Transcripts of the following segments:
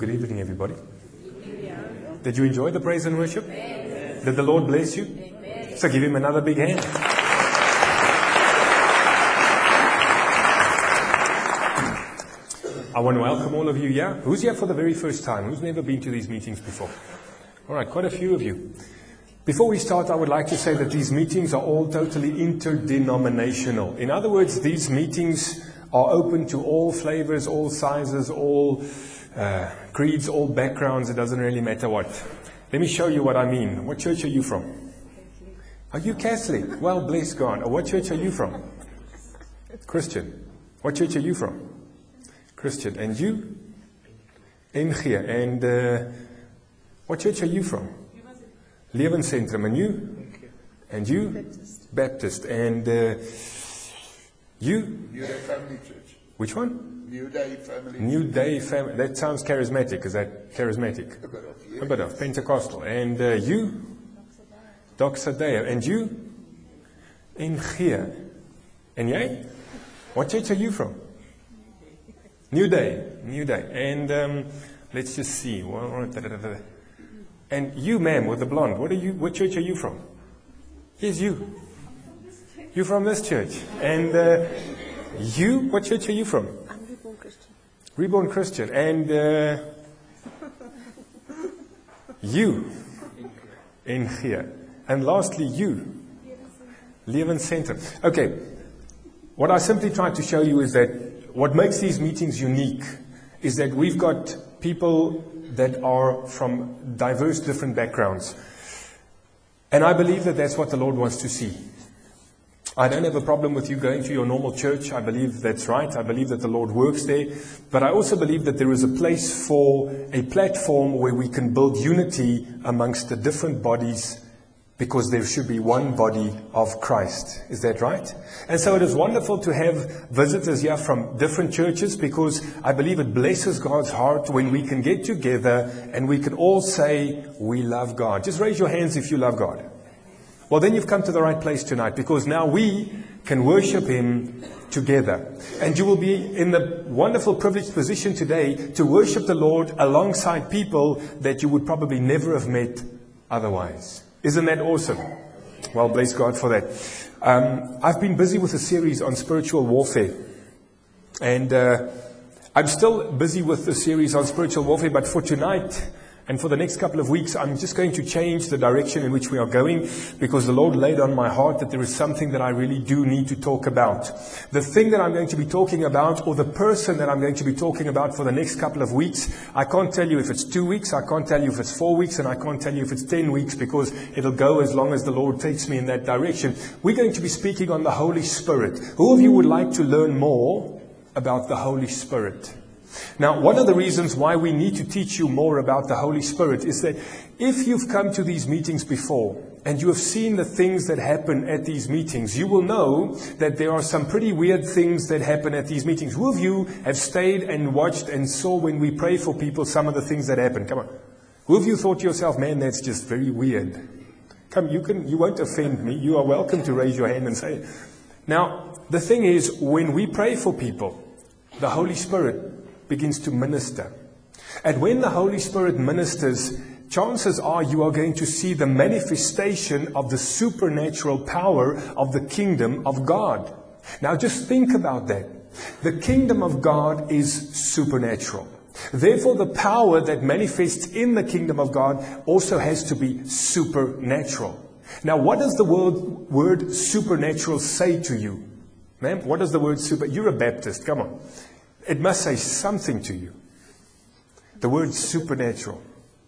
Good evening, everybody. Did you enjoy the praise and worship? Did the Lord bless you? So give Him another big hand. I want to welcome all of you here. Who's here for the very first time? Who's never been to these meetings before? All right, quite a few of you. Before we start, I would like to say that these meetings are all totally interdenominational. In other words, these meetings are open to all flavors, all sizes, all creeds, all backgrounds. It doesn't really matter what. Let me show you what I mean. What church are you from? Are you Catholic? Well, bless God. What church are you from? Christian. What church are you from? Christian. And you? NG. And what church are you from? Lewenscentrum. And you? And you? Baptist. And you? New Day Family Church. Which one? New Day Family. New Day Family. That sounds charismatic. Is that charismatic? A bit of, yeah. A bit of Pentecostal. And you? Doxa Deo. And you? NG. And jij? What church are you from? New Day. New Day. And let's just see. And you, ma'am, with the blonde, what church are you from? Yes, you. You're from this church. And you, what church are you from? I'm Reborn Christian. Reborn Christian. And you, NG. And lastly, you, Lewenscentrum. Okay, what I simply tried to show you is that what makes these meetings unique is that we've got people that are from diverse different backgrounds. And I believe that that's what the Lord wants to see. I don't have a problem with you going to your normal church. I believe that's right. I believe that the Lord works there. But I also believe that there is a place for a platform where we can build unity amongst the different bodies, because there should be one body of Christ. Is that right? And so it is wonderful to have visitors here from different churches, because I believe it blesses God's heart when we can get together and we can all say, we love God. Just raise your hands if you love God. Well, then you've come to the right place tonight, because now we can worship Him together. And you will be in the wonderful privileged position today to worship the Lord alongside people that you would probably never have met otherwise. Isn't that awesome? Well, bless God for that. I've been busy with a series on spiritual warfare. And I'm still busy with the series on spiritual warfare, but for tonight and for the next couple of weeks, I'm just going to change the direction in which we are going, because the Lord laid on my heart that there is something that I really do need to talk about. The thing that I'm going to be talking about, or the person that I'm going to be talking about for the next couple of weeks, I can't tell you if it's 2 weeks, I can't tell you if it's 4 weeks, and I can't tell you if it's 10 weeks, because it'll go as long as the Lord takes me in that direction. We're going to be speaking on the Holy Spirit. Who of you would like to learn more about the Holy Spirit? Now, one of the reasons why we need to teach you more about the Holy Spirit is that if you've come to these meetings before and you have seen the things that happen at these meetings, you will know that there are some pretty weird things that happen at these meetings. Who of you have stayed and watched and saw when we pray for people some of the things that happen? Come on. Who of you thought to yourself, man, that's just very weird? Come, you won't offend me. You are welcome to raise your hand and say it. Now, the thing is, when we pray for people, the Holy Spirit begins to minister. And when the Holy Spirit ministers, chances are you are going to see the manifestation of the supernatural power of the kingdom of God. Now just think about that. The kingdom of God is supernatural. Therefore, the power that manifests in the kingdom of God also has to be supernatural. Now, what does the word supernatural say to you? Ma'am, what does the word super... You're a Baptist, come on. It must say something to you. The word supernatural.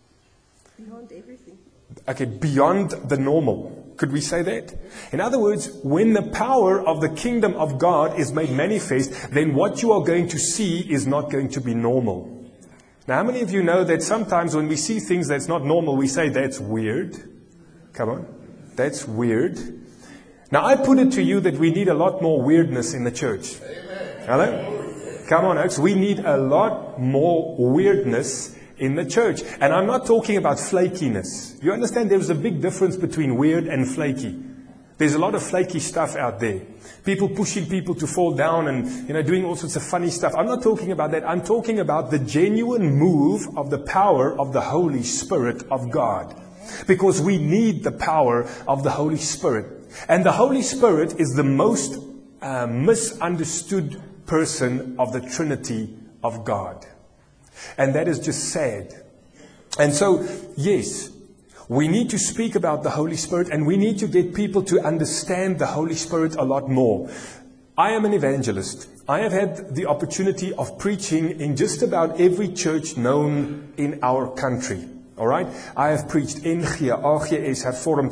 Beyond everything. Okay, beyond the normal. Could we say that? In other words, when the power of the kingdom of God is made manifest, then what you are going to see is not going to be normal. Now, how many of you know that sometimes when we see things that's not normal, we say, that's weird? Come on. That's weird. Now, I put it to you that we need a lot more weirdness in the church. Amen. Hello? Come on, folks. We need a lot more weirdness in the church. And I'm not talking about flakiness. You understand there's a big difference between weird and flaky. There's a lot of flaky stuff out there. People pushing people to fall down and, doing all sorts of funny stuff. I'm not talking about that. I'm talking about the genuine move of the power of the Holy Spirit of God. Because we need the power of the Holy Spirit. And the Holy Spirit is the most misunderstood person of the Trinity of God. And that is just sad. And so, yes, we need to speak about the Holy Spirit, and we need to get people to understand the Holy Spirit a lot more. I am an evangelist. I have had the opportunity of preaching in just about every church known in our country. All right? I have preached NG, AGS, Hervormd,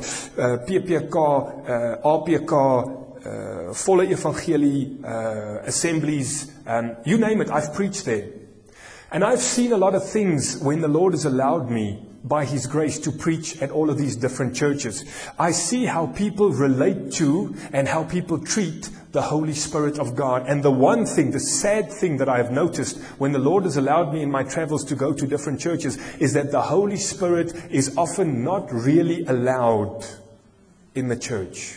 PPK, APK, Volle Evangelie, Assemblies, you name it, I've preached there. And I've seen a lot of things when the Lord has allowed me, by His grace, to preach at all of these different churches. I see how people relate to and how people treat the Holy Spirit of God. And the one thing, the sad thing that I have noticed when the Lord has allowed me in my travels to go to different churches is that the Holy Spirit is often not really allowed in the church.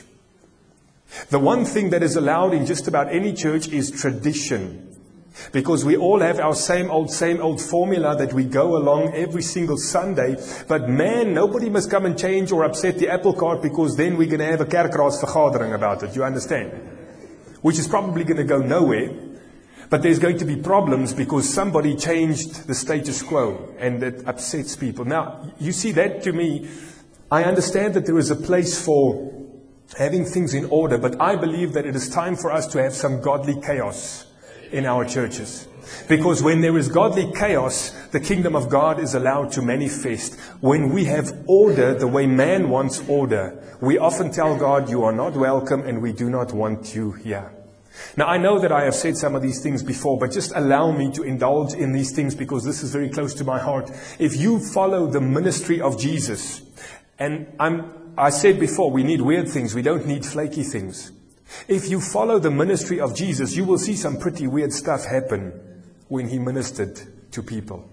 The one thing that is allowed in just about any church is tradition. Because we all have our same old formula that we go along every single Sunday. But man, nobody must come and change or upset the apple cart, because then we're going to have a kerkraadsvergadering about it. You understand? Which is probably going to go nowhere. But there's going to be problems because somebody changed the status quo, and it upsets people. Now, you see, that to me, I understand that there is a place for having things in order, but I believe that it is time for us to have some godly chaos in our churches. Because when there is godly chaos, the kingdom of God is allowed to manifest. When we have order the way man wants order, we often tell God, you are not welcome and we do not want you here. Now, I know that I have said some of these things before, but just allow me to indulge in these things because this is very close to my heart. If you follow the ministry of Jesus, and I said before, we need weird things, we don't need flaky things. If you follow the ministry of Jesus, you will see some pretty weird stuff happen when He ministered to people.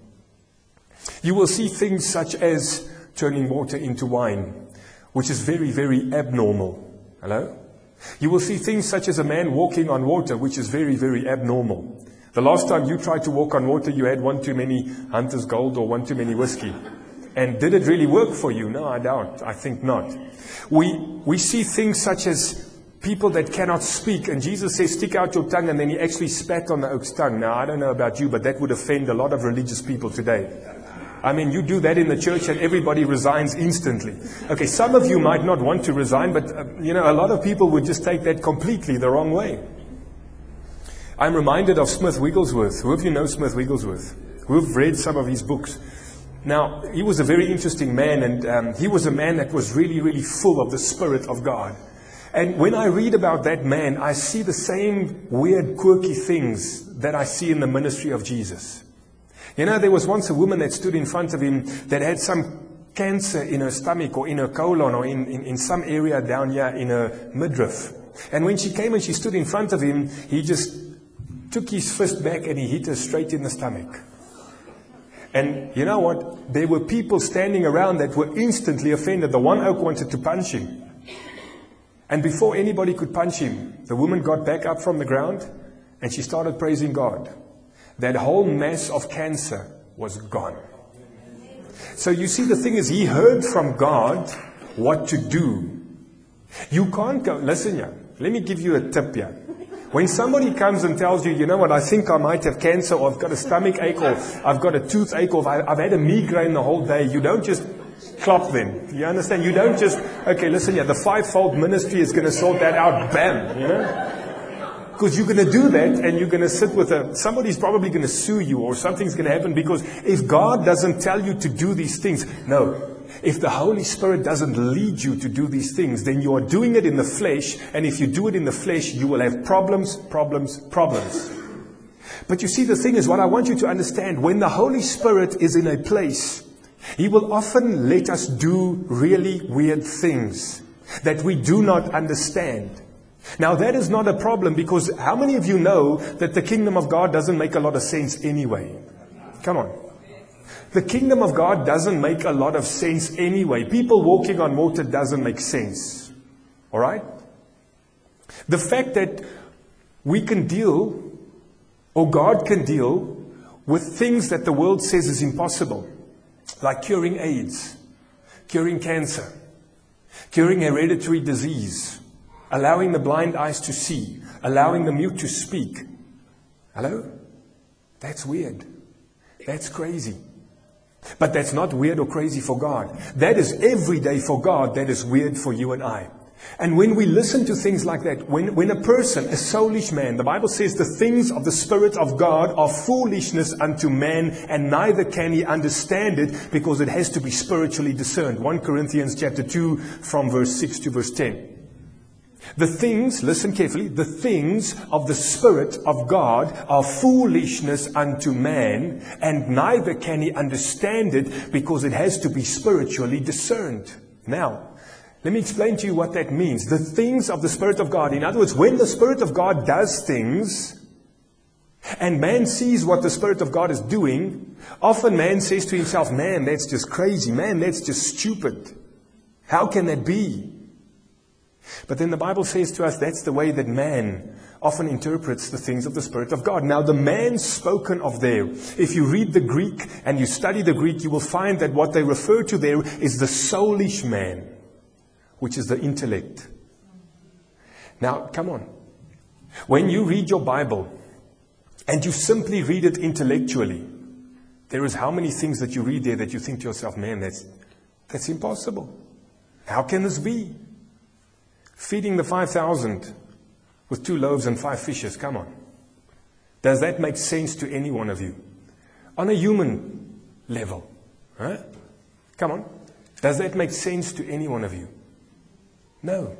You will see things such as turning water into wine, which is very, very abnormal. Hello? You will see things such as a man walking on water, which is very, very abnormal. The last time you tried to walk on water, you had one too many Hunter's Gold or one too many whiskey. And did it really work for you? No, I doubt. I think not. We see things such as people that cannot speak, and Jesus says, stick out your tongue, and then He actually spat on the oak's tongue. Now, I don't know about you, but that would offend a lot of religious people today. I mean, you do that in the church and everybody resigns instantly. Okay, some of you might not want to resign, but, a lot of people would just take that completely the wrong way. I'm reminded of Smith Wigglesworth. Who of you know Smith Wigglesworth? Who have read some of his books? Now, he was a very interesting man, and he was a man that was really, really full of the Spirit of God. And when I read about that man, I see the same weird, quirky things that I see in the ministry of Jesus. There was once a woman that stood in front of Him that had some cancer in her stomach or in her colon or in some area down here in her midriff. And when she came and she stood in front of Him, He just took His fist back and He hit her straight in the stomach. And you know what? There were people standing around that were instantly offended. The one oak wanted to punch Him. And before anybody could punch Him, the woman got back up from the ground and she started praising God. That whole mass of cancer was gone. So you see, the thing is, he heard from God what to do. You can't go, listen here, let me give you a tip here. When somebody comes and tells you, you know what, I think I might have cancer, or I've got a stomach ache, or I've got a toothache, or I've had a migraine the whole day, you don't just klop them. You understand? You don't just, okay, listen here, the fivefold ministry is going to sort that out, bam, Because you're going to do that and you're going to sit with somebody's probably going to sue you or something's going to happen, because if God doesn't tell you to do these things, no. If the Holy Spirit doesn't lead you to do these things, then you are doing it in the flesh, and if you do it in the flesh, you will have problems. But you see, the thing is, what I want you to understand, when the Holy Spirit is in a place, He will often let us do really weird things that we do not understand. Now, that is not a problem, because how many of you know that the kingdom of God doesn't make a lot of sense anyway? Come on. The kingdom of God doesn't make a lot of sense anyway. People walking on water doesn't make sense. All right? The fact that we can deal, or God can deal, with things that the world says is impossible, like curing AIDS, curing cancer, curing hereditary disease, allowing the blind eyes to see, allowing the mute to speak. Hello? That's weird. That's crazy. But that's not weird or crazy for God. That is every day for God. That is weird for you and I. And when we listen to things like that, when a person, a soulish man, the Bible says the things of the Spirit of God are foolishness unto man, and neither can he understand it, because it has to be spiritually discerned. 1 Corinthians chapter 2 from verse 6 to verse 10. The things, listen carefully, the things of the Spirit of God are foolishness unto man, and neither can he understand it, because it has to be spiritually discerned. Now, let me explain to you what that means. The things of the Spirit of God. In other words, when the Spirit of God does things, and man sees what the Spirit of God is doing, often man says to himself, man, that's just crazy. Man, that's just stupid. How can that be? But then the Bible says to us that's the way that man often interprets the things of the Spirit of God. Now, the man spoken of there, if you read the Greek and you study the Greek, you will find that what they refer to there is the soulish man, which is the intellect. Now, come on. When you read your Bible and you simply read it intellectually, there is how many things that you read there that you think to yourself, man, that's impossible. How can this be? Feeding the 5,000 with 2 loaves and 5 fishes, come on. Does that make sense to any one of you? On a human level, right? Come on. Does that make sense to any one of you? No.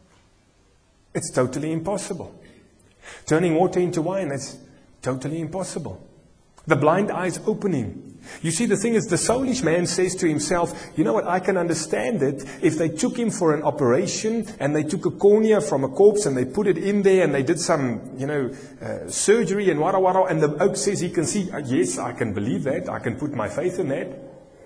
It's totally impossible. Turning water into wine, that's totally impossible. The blind eyes opening. You see, the thing is, the soulish man says to himself, you know what, I can understand it if they took him for an operation and they took a cornea from a corpse and they put it in there and they did some, surgery and wada, and the oak says he can see. Yes, I can believe that. I can put my faith in that.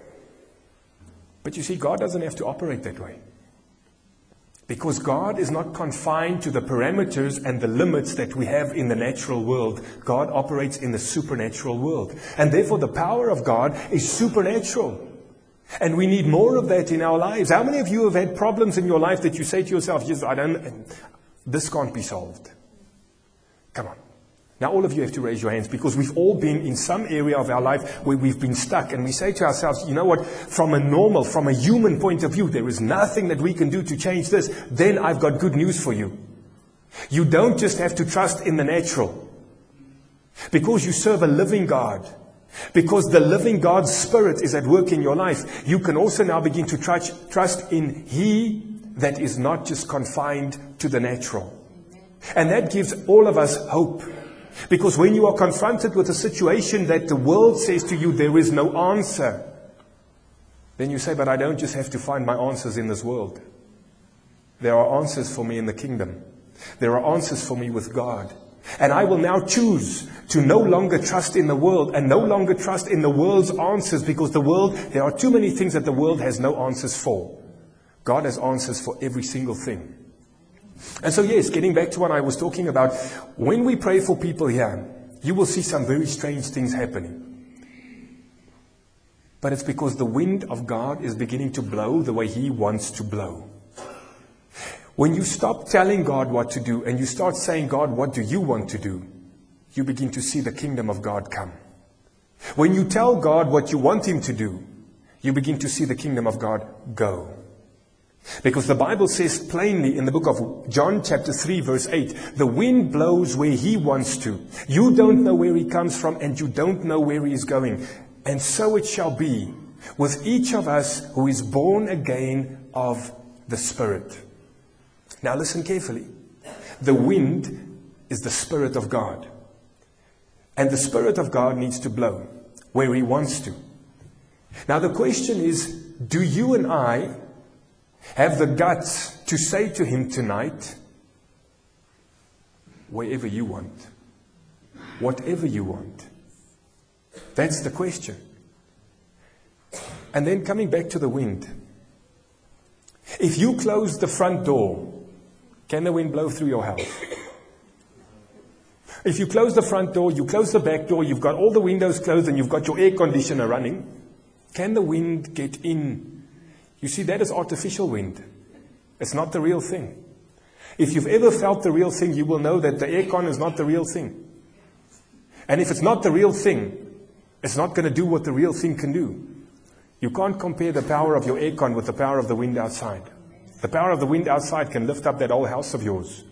But you see, God doesn't have to operate that way. Because God is not confined to the parameters and the limits that we have in the natural world. God operates in the supernatural world. And therefore the power of God is supernatural. And we need more of that in our lives. How many of you have had problems in your life that you say to yourself, yes, this can't be solved? Come on. Now all of you have to raise your hands, because we've all been in some area of our life where we've been stuck, and we say to ourselves, you know what, from a human point of view, there is nothing that we can do to change this. Then I've got good news for you. You don't just have to trust in the natural, because you serve a living God. Because the living God's Spirit is at work in your life. You can also now begin to trust in He that is not just confined to the natural. And that gives all of us hope. Because when you are confronted with a situation that the world says to you there is no answer, then you say, but I don't just have to find my answers in this world. There are answers for me in the kingdom. There are answers for me with God. And I will now choose to no longer trust in the world and no longer trust in the world's answers, because there are too many things that the world has no answers for. God has answers for every single thing. And so, yes, getting back to what I was talking about, when we pray for people here, you will see some very strange things happening. But it's because the wind of God is beginning to blow the way He wants to blow. When you stop telling God what to do and you start saying, God, what do you want to do? You begin to see the kingdom of God come. When you tell God what you want Him to do, you begin to see the kingdom of God go. Because the Bible says plainly in the book of John chapter 3 verse 8, the wind blows where He wants to. You don't know where He comes from, and you don't know where He is going. And so it shall be with each of us who is born again of the Spirit. Now listen carefully. The wind is the Spirit of God. And the Spirit of God needs to blow where He wants to. Now the question is, do you and I have the guts to say to Him tonight, wherever you want, whatever you want? That's the question. And then coming back to the wind. If you close the front door Can the wind blow through your house? If you close the front door, you close the back door, you've got all the windows closed and you've got your air conditioner running, can the wind get in? You see, that is artificial wind. It's not the real thing. If you've ever felt the real thing, you will know that the aircon is not the real thing. And if it's not the real thing, it's not going to do what the real thing can do. You can't compare the power of your aircon with the power of the wind outside. The power of the wind outside can lift up that old house of yours.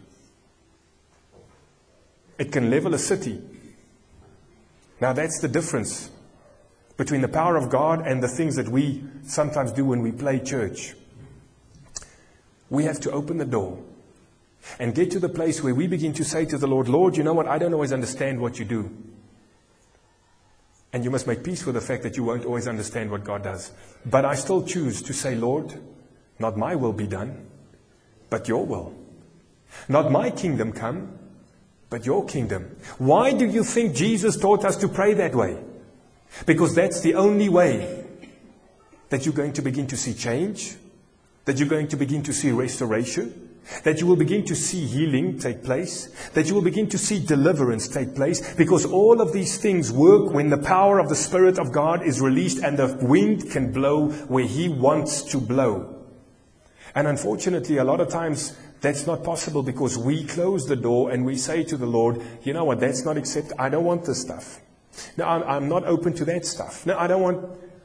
It can level a city. Now that's the difference between the power of God and the things that we sometimes do when we play church. We have to open the door and get to the place where we begin to say to the Lord, Lord, you know what? I don't always understand what you do. And you must make peace with the fact that you won't always understand what God does. But I still choose to say, Lord, not my will be done, but your will. Not my kingdom come, but your kingdom. Why do you think Jesus taught us to pray that way? Because that's the only way that you're going to begin to see change, that you're going to begin to see restoration, that you will begin to see healing take place, that you will begin to see deliverance take place, because all of these things work when the power of the Spirit of God is released and the wind can blow where He wants to blow. And unfortunately, a lot of times that's not possible because we close the door and we say to the Lord, you know what, that's not accepted. I don't want this stuff. No, I'm not open to that stuff. No, I don't want.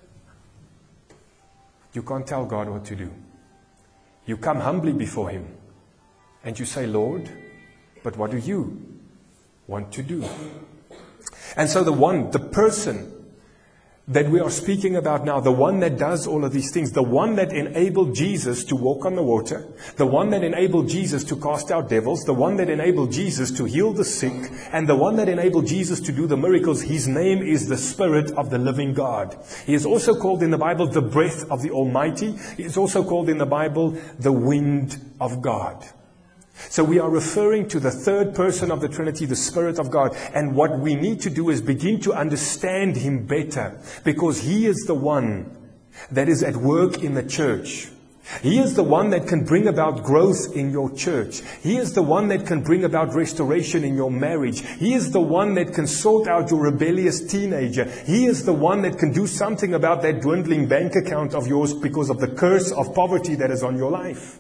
You can't tell God what to do. You come humbly before Him and you say, Lord, but what do you want to do? And so the person that we are speaking about now, the one that does all of these things, the one that enabled Jesus to walk on the water, the one that enabled Jesus to cast out devils, the one that enabled Jesus to heal the sick, and the one that enabled Jesus to do the miracles, His name is the Spirit of the living God. He is also called in the Bible the breath of the Almighty. He is also called in the Bible the wind of God. So we are referring to the third person of the Trinity, the Spirit of God. And what we need to do is begin to understand Him better, because He is the one that is at work in the church. He is the one that can bring about growth in your church. He is the one that can bring about restoration in your marriage. He is the one that can sort out your rebellious teenager. He is the one that can do something about that dwindling bank account of yours because of the curse of poverty that is on your life.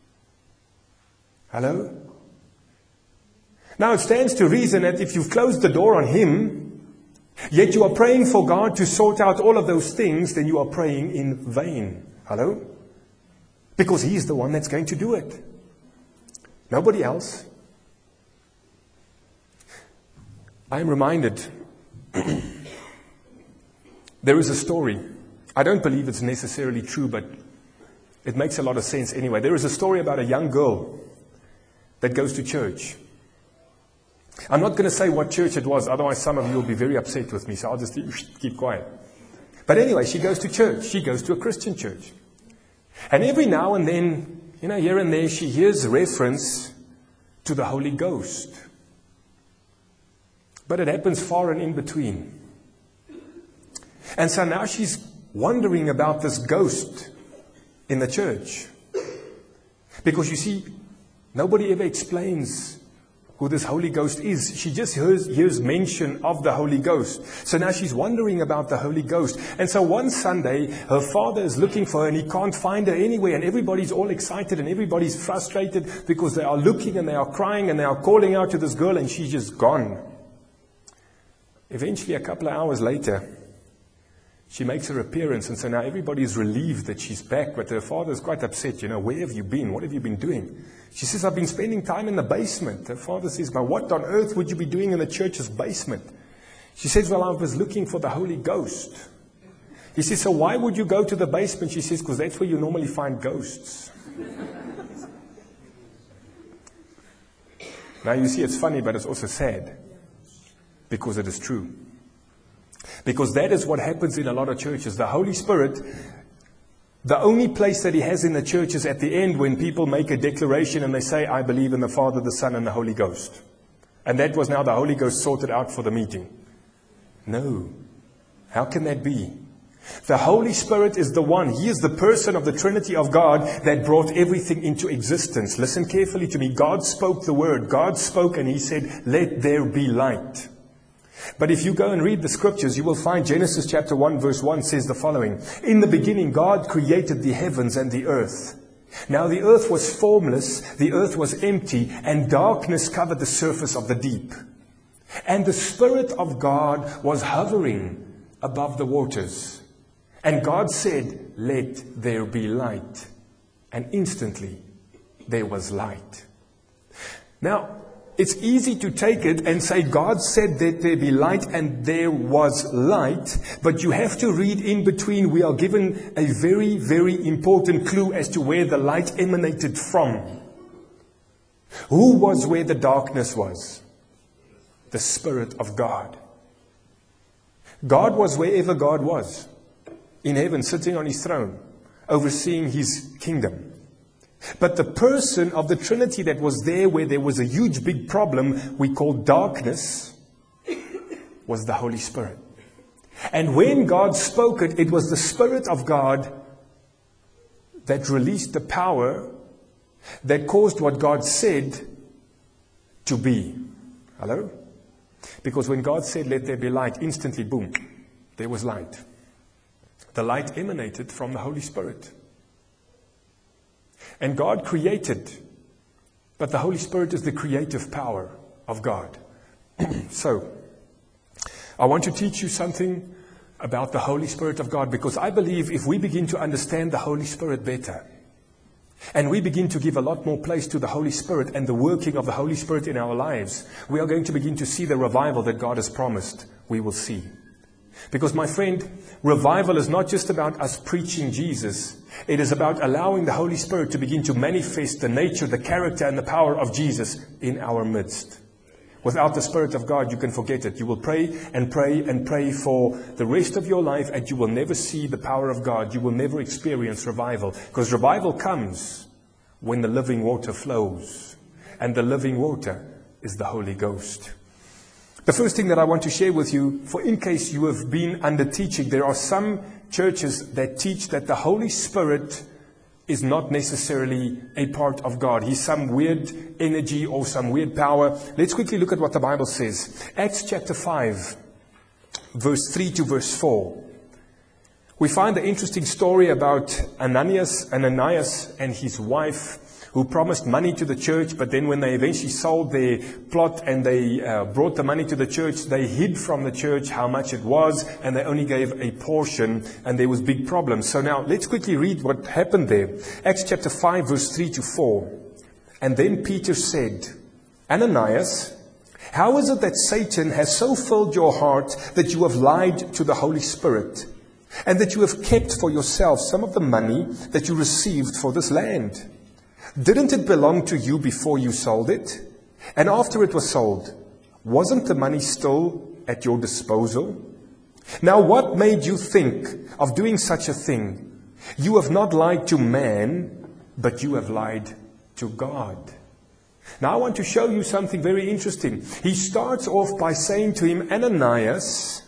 Hello? Now it stands to reason that if you've closed the door on Him, yet you are praying for God to sort out all of those things, then you are praying in vain. Hello? Because He is the one that's going to do it. Nobody else. I am reminded, there is a story. I don't believe it's necessarily true, but it makes a lot of sense anyway. There is a story about a young girl that goes to church. I'm not going to say what church it was, otherwise some of you will be very upset with me, so I'll just keep quiet. But anyway, she goes to church. She goes to a Christian church. And every now and then, here and there, she hears reference to the Holy Ghost. But it happens far and in between. And so now she's wondering about this ghost in the church. Because you see, nobody ever explains who this Holy Ghost is. She just hears mention of the Holy Ghost. So now she's wondering about the Holy Ghost. And so one Sunday, her father is looking for her and he can't find her anywhere. And everybody's all excited and everybody's frustrated because they are looking and they are crying and they are calling out to this girl and she's just gone. Eventually, a couple of hours later, she makes her appearance, and so now everybody is relieved that she's back, but her father is quite upset. Where have you been? What have you been doing? She says, I've been spending time in the basement. Her father says, but what on earth would you be doing in the church's basement? She says, well, I was looking for the Holy Ghost. He says, so why would you go to the basement? She says, because that's where you normally find ghosts. Now you see, it's funny, but it's also sad, because it is true. Because that is what happens in a lot of churches. The Holy Spirit, the only place that He has in the church is at the end when people make a declaration and they say, I believe in the Father, the Son, and the Holy Ghost. And that was now the Holy Ghost sorted out for the meeting. No. How can that be? The Holy Spirit is the one. He is the person of the Trinity of God that brought everything into existence. Listen carefully to me. God spoke the word. God spoke and He said, let there be light. But if you go and read the scriptures, you will find Genesis chapter 1 verse 1 says the following. In the beginning, God created the heavens and the earth. Now the earth was formless, the earth was empty, and darkness covered the surface of the deep. And the Spirit of God was hovering above the waters. And God said, let there be light. And instantly there was light. Now, it's easy to take it and say, God said that there be light and there was light. But you have to read in between. We are given a very, very important clue as to where the light emanated from. Who was where the darkness was? The Spirit of God. God was wherever God was. In heaven, sitting on His throne, overseeing His kingdom. But the person of the Trinity that was there where there was a huge big problem we call darkness was the Holy Spirit. And when God spoke it, it was the Spirit of God that released the power that caused what God said to be. Hello? Because when God said, let there be light, instantly, boom, there was light. The light emanated from the Holy Spirit. And God created, but the Holy Spirit is the creative power of God. So, I want to teach you something about the Holy Spirit of God, because I believe if we begin to understand the Holy Spirit better, and we begin to give a lot more place to the Holy Spirit and the working of the Holy Spirit in our lives, we are going to begin to see the revival that God has promised we will see. Because, my friend, revival is not just about us preaching Jesus. It is about allowing the Holy Spirit to begin to manifest the nature, the character, and the power of Jesus in our midst. Without the Spirit of God, you can forget it. You will pray and pray and pray for the rest of your life, and you will never see the power of God. You will never experience revival. Because revival comes when the living water flows. And the living water is the Holy Ghost. The first thing that I want to share with you, for in case you have been under teaching, there are some churches that teach that the Holy Spirit is not necessarily a part of God. He's some weird energy or some weird power. Let's quickly look at what the Bible says. Acts chapter 5, verse 3 to verse 4. We find the interesting story about Ananias and his wife, who promised money to the church, but then when they eventually sold their plot and they brought the money to the church, they hid from the church how much it was, and they only gave a portion, and there was big problems. So now, let's quickly read what happened there. Acts chapter 5, verse 3 to 4. And then Peter said, Ananias, how is it that Satan has so filled your heart that you have lied to the Holy Spirit, and that you have kept for yourself some of the money that you received for this land? Didn't it belong to you before you sold it? And after it was sold, wasn't the money still at your disposal? Now what made you think of doing such a thing? You have not lied to man, but you have lied to God. Now I want to show you something very interesting. He starts off by saying to him, Ananias,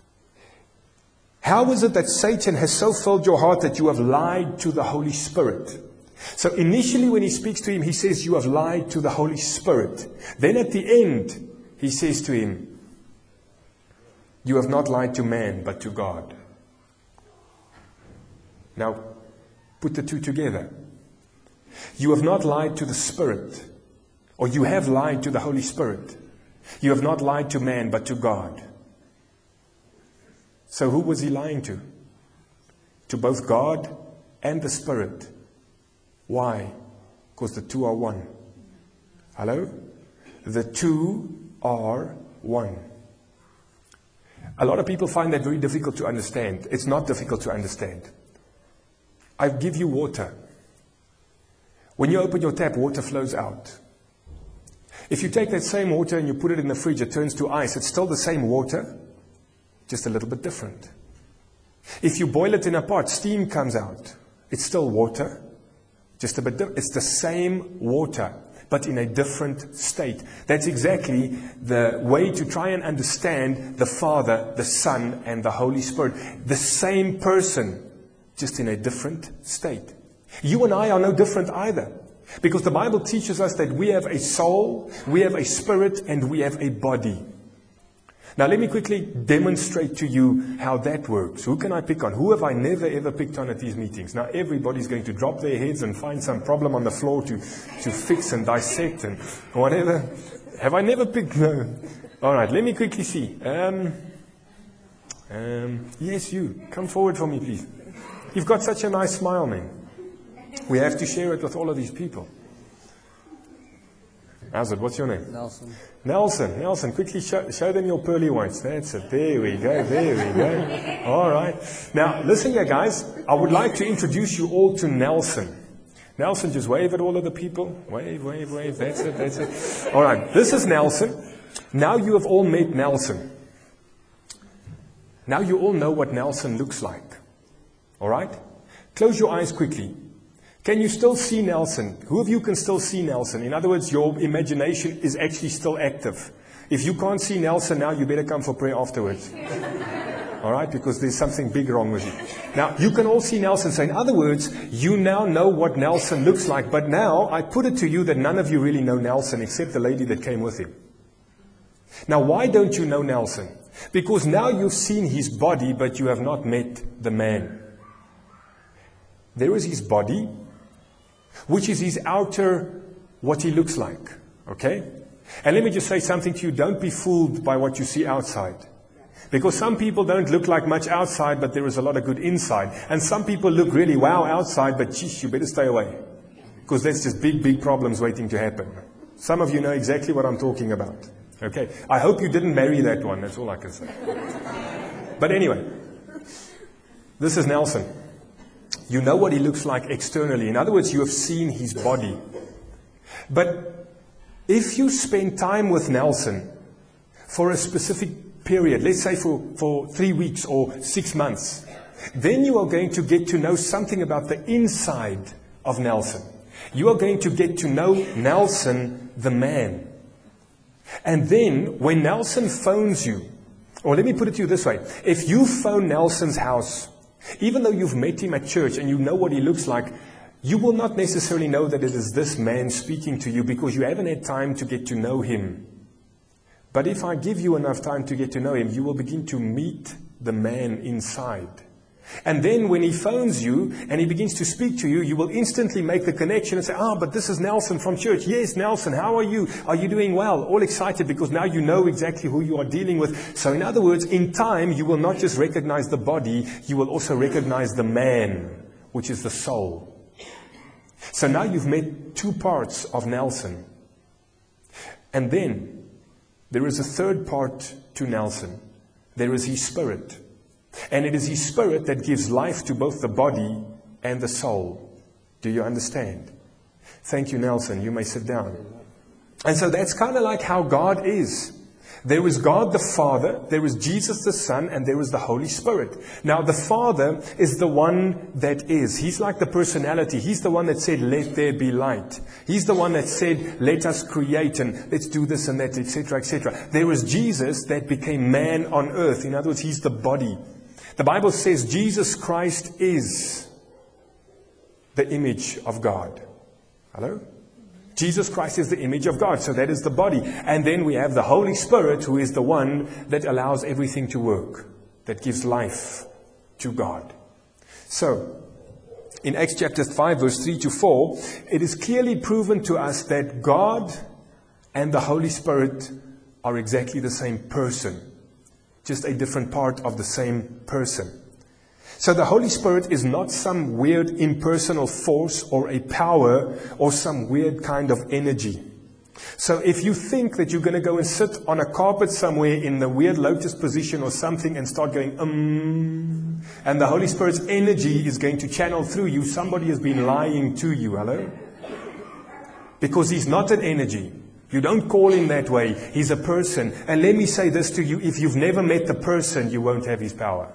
how is it that Satan has so filled your heart that you have lied to the Holy Spirit? So initially when he speaks to him, he says, you have lied to the Holy Spirit. Then at the end, he says to him, you have not lied to man, but to God. Now, put the two together. You have not lied to the Spirit, or you have lied to the Holy Spirit. You have not lied to man, but to God. So who was he lying to? To both God and the Spirit. Why? Because the two are one. Hello? The two are one. A lot of people find that very difficult to understand. It's not difficult to understand. I give you water. When you open your tap, water flows out. If you take that same water and you put it in the fridge, it turns to ice. It's still the same water, just a little bit different. If you boil it in a pot, steam comes out. It's still water, just a bit different. It's the same water. but in a different state. That's exactly the way to try and understand the Father, the Son, and the Holy Spirit. The same person, just in a different state. You and I are no different either. Because the Bible teaches us that we have a soul, we have a spirit, and we have a body. Now let me quickly demonstrate to you how that works. Who can I pick on? Who have I never ever picked on at these meetings? Now everybody's going to drop their heads and find some problem on the floor to fix and dissect and whatever. Have I never picked? No. Alright, let me quickly see. Yes, you. Come forward for me, please. You've got such a nice smile, man. We have to share it with all of these people. How's it? What's your name? Nelson, quickly show them your pearly whites. That's it. There we go. All right. Now, listen here, guys. I would like to introduce you all to Nelson. Nelson, just wave at all of the people. Wave. That's it. All right. This is Nelson. Now you have all met Nelson. Now you all know what Nelson looks like. All right? Close your eyes quickly. Can you still see Nelson? Who of you can still see Nelson? In other words, your imagination is actually still active. If you can't see Nelson now, you better come for prayer afterwards. All right? Because there's something big wrong with you. Now, you can all see Nelson. So in other words, you now know what Nelson looks like. But now, I put it to you that none of you really know Nelson except the lady that came with him. Now, why don't you know Nelson? Because now you've seen his body, but you have not met the man. There is his body, which is his outer, what he looks like. Okay? And let me just say something to you. Don't be fooled by what you see outside. Because some people don't look like much outside, but there is a lot of good inside. And some people look really wow outside, but geez, you better stay away. Because that's just big problems waiting to happen. Some of you know exactly what I'm talking about. Okay? I hope you didn't marry that one. That's all I can say. But anyway, this is Nelson. You know what he looks like externally. In other words, you have seen his body. But if you spend time with Nelson for a specific period, let's say for 3 weeks or 6 months, then you are going to get to know something about the inside of Nelson. You are going to get to know Nelson, the man. And then when Nelson phones you, or let me put it to you this way, if you phone Nelson's house, even though you've met him at church and you know what he looks like, you will not necessarily know that it is this man speaking to you because you haven't had time to get to know him. But if I give you enough time to get to know him, you will begin to meet the man inside. And then when he phones you and he begins to speak to you, you will instantly make the connection and say, but this is Nelson from church. Yes, Nelson, how are you? Are you doing well? All excited because now you know exactly who you are dealing with. So in other words, in time, you will not just recognize the body, you will also recognize the man, which is the soul. So now you've met 2 parts of Nelson. And then there is a third part to Nelson. There is his spirit. And it is his spirit that gives life to both the body and the soul. Do you understand? Thank you, Nelson. You may sit down. And so that's kind of like how God is. There is God the Father, there is Jesus the Son, and there is the Holy Spirit. Now, the Father is the one that is. He's like the personality. He's the one that said, let there be light. He's the one that said, let us create and let's do this and that, etc., etc. There is Jesus that became man on earth. In other words, he's the body. The Bible says Jesus Christ is the image of God. Hello? Jesus Christ is the image of God, so that is the body. And then we have the Holy Spirit, who is the one that allows everything to work, that gives life to God. So, in Acts chapter 5, verse 3 to 4, it is clearly proven to us that God and the Holy Spirit are exactly the same person, just a different part of the same person. So the Holy Spirit is not some weird impersonal force or a power or some weird kind of energy. So if you think that you're going to go and sit on a carpet somewhere in the weird lotus position or something and start going, and the Holy Spirit's energy is going to channel through you, somebody has been lying to you. Hello? Because he's not an energy. You don't call him that way. He's a person. And let me say this to you. If you've never met the person, you won't have his power.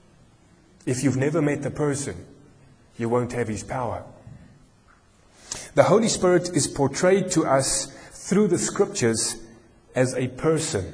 If you've never met the person, you won't have his power. The Holy Spirit is portrayed to us through the scriptures as a person.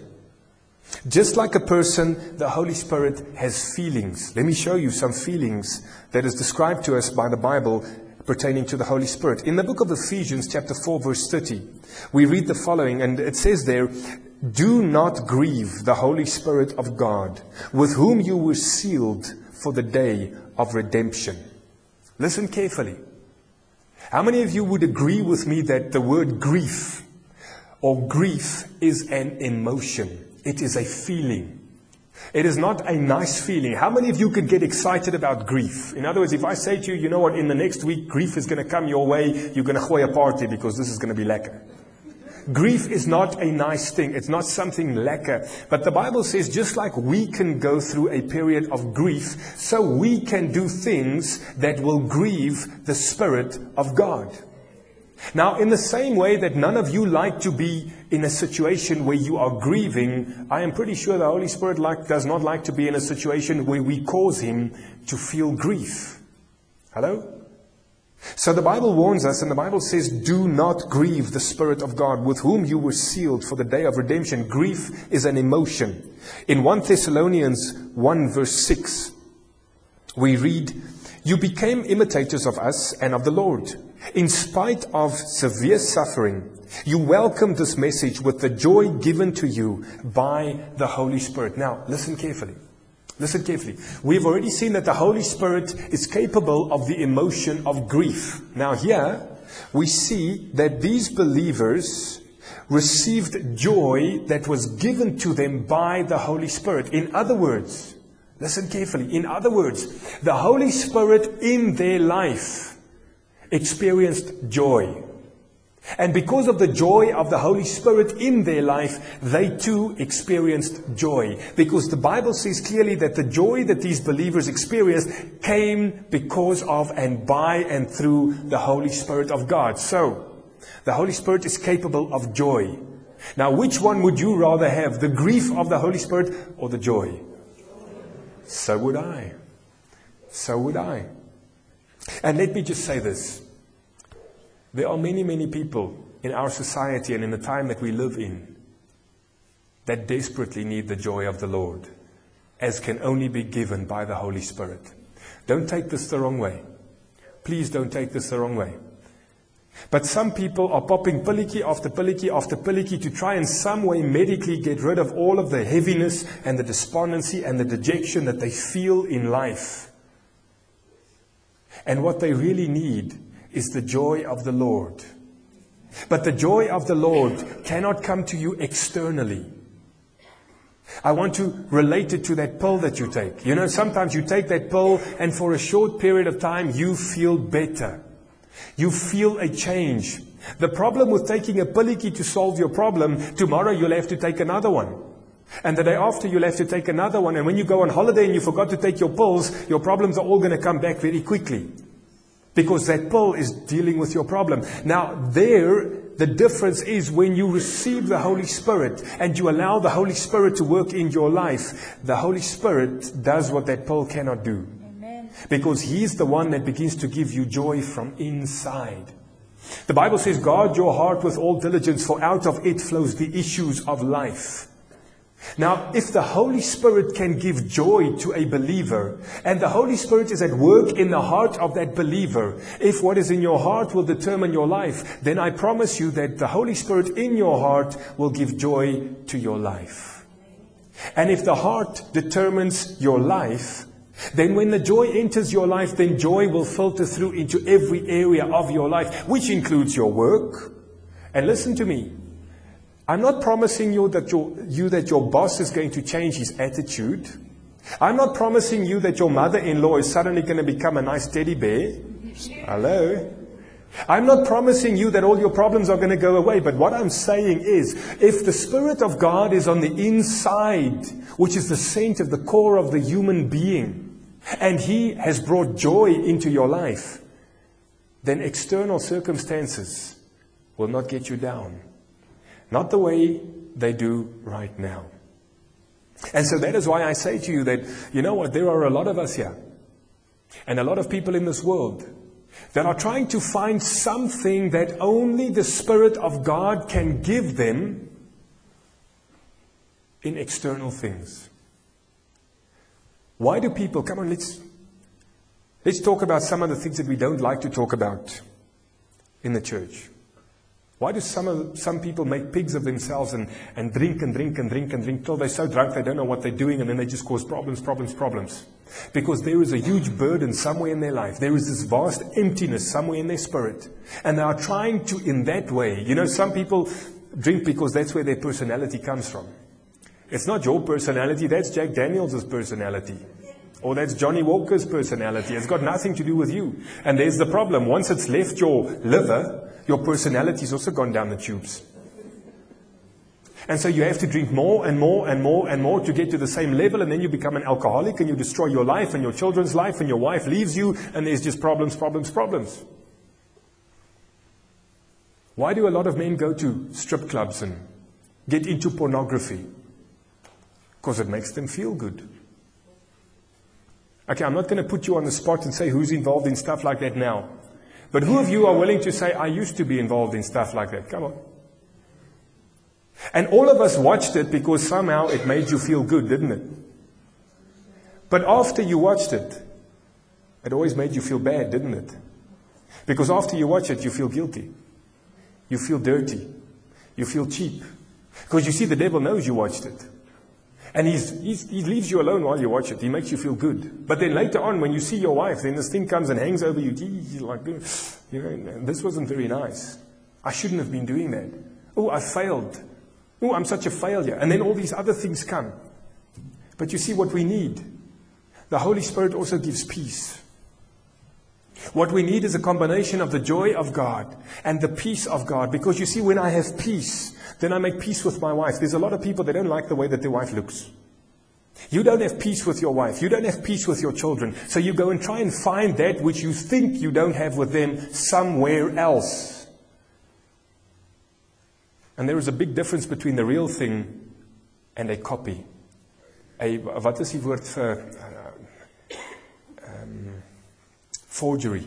Just like a person, the Holy Spirit has feelings. Let me show you some feelings that is described to us by the Bible pertaining to the Holy Spirit. In the book of Ephesians, chapter 4, verse 30, we read the following, and it says there, "Do not grieve the Holy Spirit of God, with whom you were sealed for the day of redemption." Listen carefully. How many of you would agree with me that the word grief or grief is an emotion? It is a feeling. It is not a nice feeling. How many of you could get excited about grief? In other words, if I say to you, you know what, in the next week, grief is going to come your way, you're going to gooi a party because this is going to be lekker. Grief is not a nice thing. It's not something lekker. But the Bible says just like we can go through a period of grief, so we can do things that will grieve the Spirit of God. Now, in the same way that none of you like to be in a situation where you are grieving, I am pretty sure the Holy Spirit does not like to be in a situation where we cause Him to feel grief. Hello? So the Bible warns us, and the Bible says, "Do not grieve the Spirit of God, with whom you were sealed for the day of redemption." Grief is an emotion. In 1 Thessalonians 1 verse 6, we read, "You became imitators of us and of the Lord. In spite of severe suffering, you welcomed this message with the joy given to you by the Holy Spirit." Now, listen carefully. Listen carefully. We've already seen that the Holy Spirit is capable of the emotion of grief. Now here, we see that these believers received joy that was given to them by the Holy Spirit. In other words, listen carefully. In other words, the Holy Spirit in their life experienced joy. And because of the joy of the Holy Spirit in their life, they too experienced joy. Because the Bible says clearly that the joy that these believers experienced came because of and by and through the Holy Spirit of God. So, the Holy Spirit is capable of joy. Now, which one would you rather have? The grief of the Holy Spirit or the joy? So would I. So would I. And let me just say this. There are many, many people in our society and in the time that we live in that desperately need the joy of the Lord, as can only be given by the Holy Spirit. Don't take this the wrong way. Please don't take this the wrong way. But some people are popping pillicky after pillicky after pillicky to try in some way medically get rid of all of the heaviness and the despondency and the dejection that they feel in life. And what they really need is the joy of the Lord. But the joy of the Lord cannot come to you externally. I want to relate it to that pill that you take. You know, sometimes you take that pill and for a short period of time you feel better. You feel a change. The problem with taking a pillicky to solve your problem, tomorrow you'll have to take another one. And the day after you'll have to take another one. And when you go on holiday and you forgot to take your pills, your problems are all going to come back very quickly. Because that pill is dealing with your problem. Now, the difference is when you receive the Holy Spirit and you allow the Holy Spirit to work in your life, the Holy Spirit does what that pill cannot do. Amen. Because He's the one that begins to give you joy from inside. The Bible says, "Guard your heart with all diligence, for out of it flows the issues of life." Now, if the Holy Spirit can give joy to a believer, and the Holy Spirit is at work in the heart of that believer, if what is in your heart will determine your life, then I promise you that the Holy Spirit in your heart will give joy to your life. And if the heart determines your life, then when the joy enters your life, then joy will filter through into every area of your life, which includes your work. And listen to me. I'm not promising you that your boss is going to change his attitude. I'm not promising you that your mother-in-law is suddenly going to become a nice teddy bear. Hello? I'm not promising you that all your problems are going to go away. But what I'm saying is, if the Spirit of God is on the inside, which is the center, the core of the human being, and He has brought joy into your life, then external circumstances will not get you down. Not the way they do right now. And so that is why I say to you that, you know what, there are a lot of us here. And a lot of people in this world that are trying to find something that only the Spirit of God can give them in external things. Why do people, come on, let's talk about some of the things that we don't like to talk about in the church. Why do some people make pigs of themselves and drink till they're so drunk they don't know what they're doing, and then they just cause problems? Because there is a huge burden somewhere in their life. There is this vast emptiness somewhere in their spirit. And they are trying to, in that way, some people drink because that's where their personality comes from. It's not your personality, that's Jack Daniels' personality. Or that's Johnny Walker's personality. It's got nothing to do with you. And there's the problem. Once it's left your liver, your personality's also gone down the tubes. And so you have to drink more and more and more and more to get to the same level, and then you become an alcoholic and you destroy your life and your children's life, and your wife leaves you, and there's just problems. Why do a lot of men go to strip clubs and get into pornography? Because it makes them feel good. Okay, I'm not going to put you on the spot and say who's involved in stuff like that now. But who of you are willing to say, I used to be involved in stuff like that? Come on. And all of us watched it because somehow it made you feel good, didn't it? But after you watched it, it always made you feel bad, didn't it? Because after you watch it, you feel guilty. You feel dirty. You feel cheap. Because you see, the devil knows you watched it. And he leaves you alone while you watch it. He makes you feel good. But then later on, when you see your wife, then this thing comes and hangs over you. Gee, like, this wasn't very nice. I shouldn't have been doing that. Oh, I failed. Oh, I'm such a failure. And then all these other things come. But you see what we need. The Holy Spirit also gives peace. What we need is a combination of the joy of God and the peace of God. Because you see, when I have peace, then I make peace with my wife. There's a lot of people that don't like the way that their wife looks. You don't have peace with your wife. You don't have peace with your children. So you go and try and find that which you think you don't have with them somewhere else. And there is a big difference between the real thing and a copy. Wat is die woord vir forgery?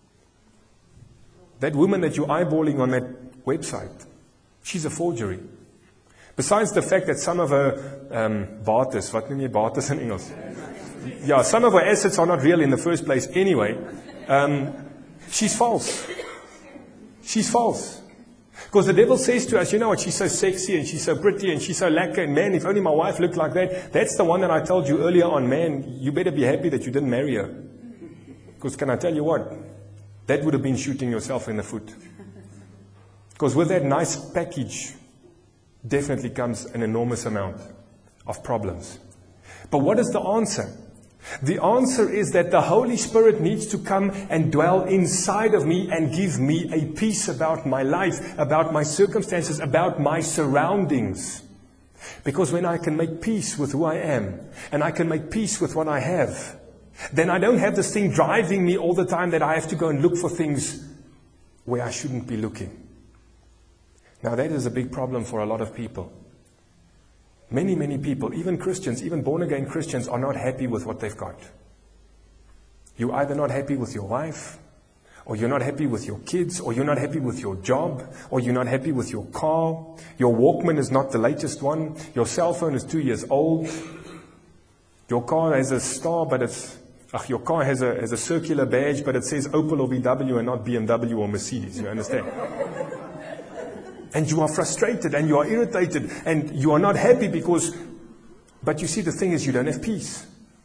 That woman that you're eyeballing on that website, she's a forgery. Besides the fact that some of her bates, wat noem jy bates in Engels? Yeah, some of her assets are not real in the first place anyway. She's false. She's false. Because the devil says to us, you know what, she's so sexy and she's so pretty and she's so lacquer, and man, if only my wife looked like that. That's the one that I told you earlier on, man, you better be happy that you didn't marry her. Because can I tell you what? That would have been shooting yourself in the foot. Because with that nice package, definitely comes an enormous amount of problems. But what is the answer? The answer is that the Holy Spirit needs to come and dwell inside of me and give me a peace about my life, about my circumstances, about my surroundings. Because when I can make peace with who I am, and I can make peace with what I have, then I don't have this thing driving me all the time that I have to go and look for things where I shouldn't be looking. Now that is a big problem for a lot of people. Many, many people, even Christians, even born-again Christians, are not happy with what they've got. You're either not happy with your wife, or you're not happy with your kids, or you're not happy with your job, or you're not happy with your car. Your Walkman is not the latest one. Your cell phone is 2 years old. Your car has a star, but your car has a circular badge, but it says Opel or VW and not BMW or Mercedes. You understand? And you are frustrated and you are irritated and you are not happy because, but you see, the thing is, you don't have peace.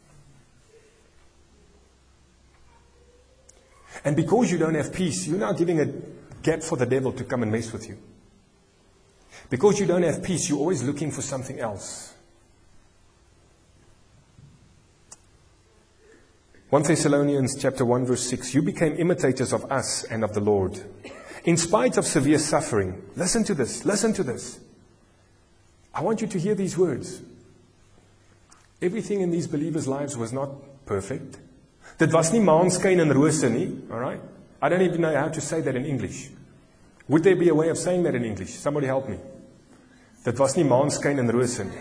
And because you don't have peace, you're now giving a gap for the devil to come and mess with you. Because you don't have peace, you're always looking for something else. 1 Thessalonians chapter 1 verse 6, you became imitators of us and of the Lord. In spite of severe suffering, listen to this, listen to this. I want you to hear these words. Everything in these believers' lives was not perfect. Dit was nie maanskyn en rose nie, all right? I don't even know how to say that in English. Would there be a way of saying that in English? Somebody help me. Dit was nie maanskyn en rose nie.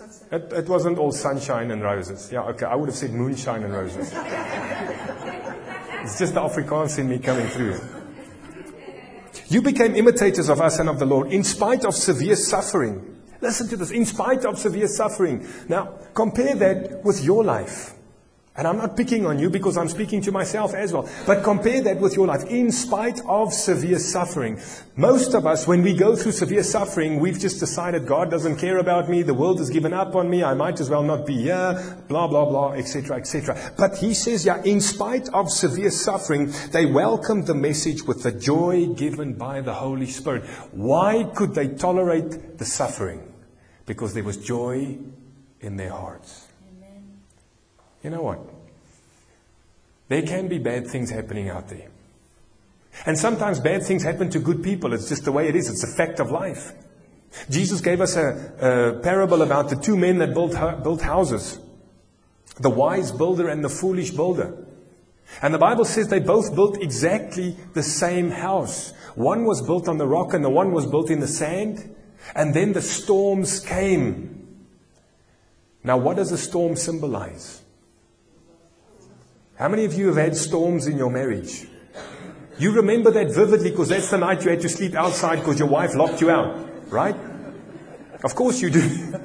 It wasn't all sunshine and roses. Yeah, okay, I would have said moonshine and roses. It's just the Afrikaans in me coming through. You became imitators of us and of the Lord in spite of severe suffering. Listen to this, in spite of severe suffering. Now, compare that with your life. And I'm not picking on you because I'm speaking to myself as well. But compare that with your life. In spite of severe suffering. Most of us, when we go through severe suffering, we've just decided God doesn't care about me. The world has given up on me. I might as well not be here. Blah, blah, blah, etc., etc. But he says, yeah, in spite of severe suffering, they welcomed the message with the joy given by the Holy Spirit. Why could they tolerate the suffering? Because there was joy in their hearts. You know what? There can be bad things happening out there. And sometimes bad things happen to good people. It's just the way it is. It's a fact of life. Jesus gave us a parable about the two men that built houses. The wise builder and the foolish builder. And the Bible says they both built exactly the same house. One was built on the rock and the one was built in the sand. And then the storms came. Now what does a storm symbolize? How many of you have had storms in your marriage? You remember that vividly because that's the night you had to sleep outside because your wife locked you out, right? Of course you do.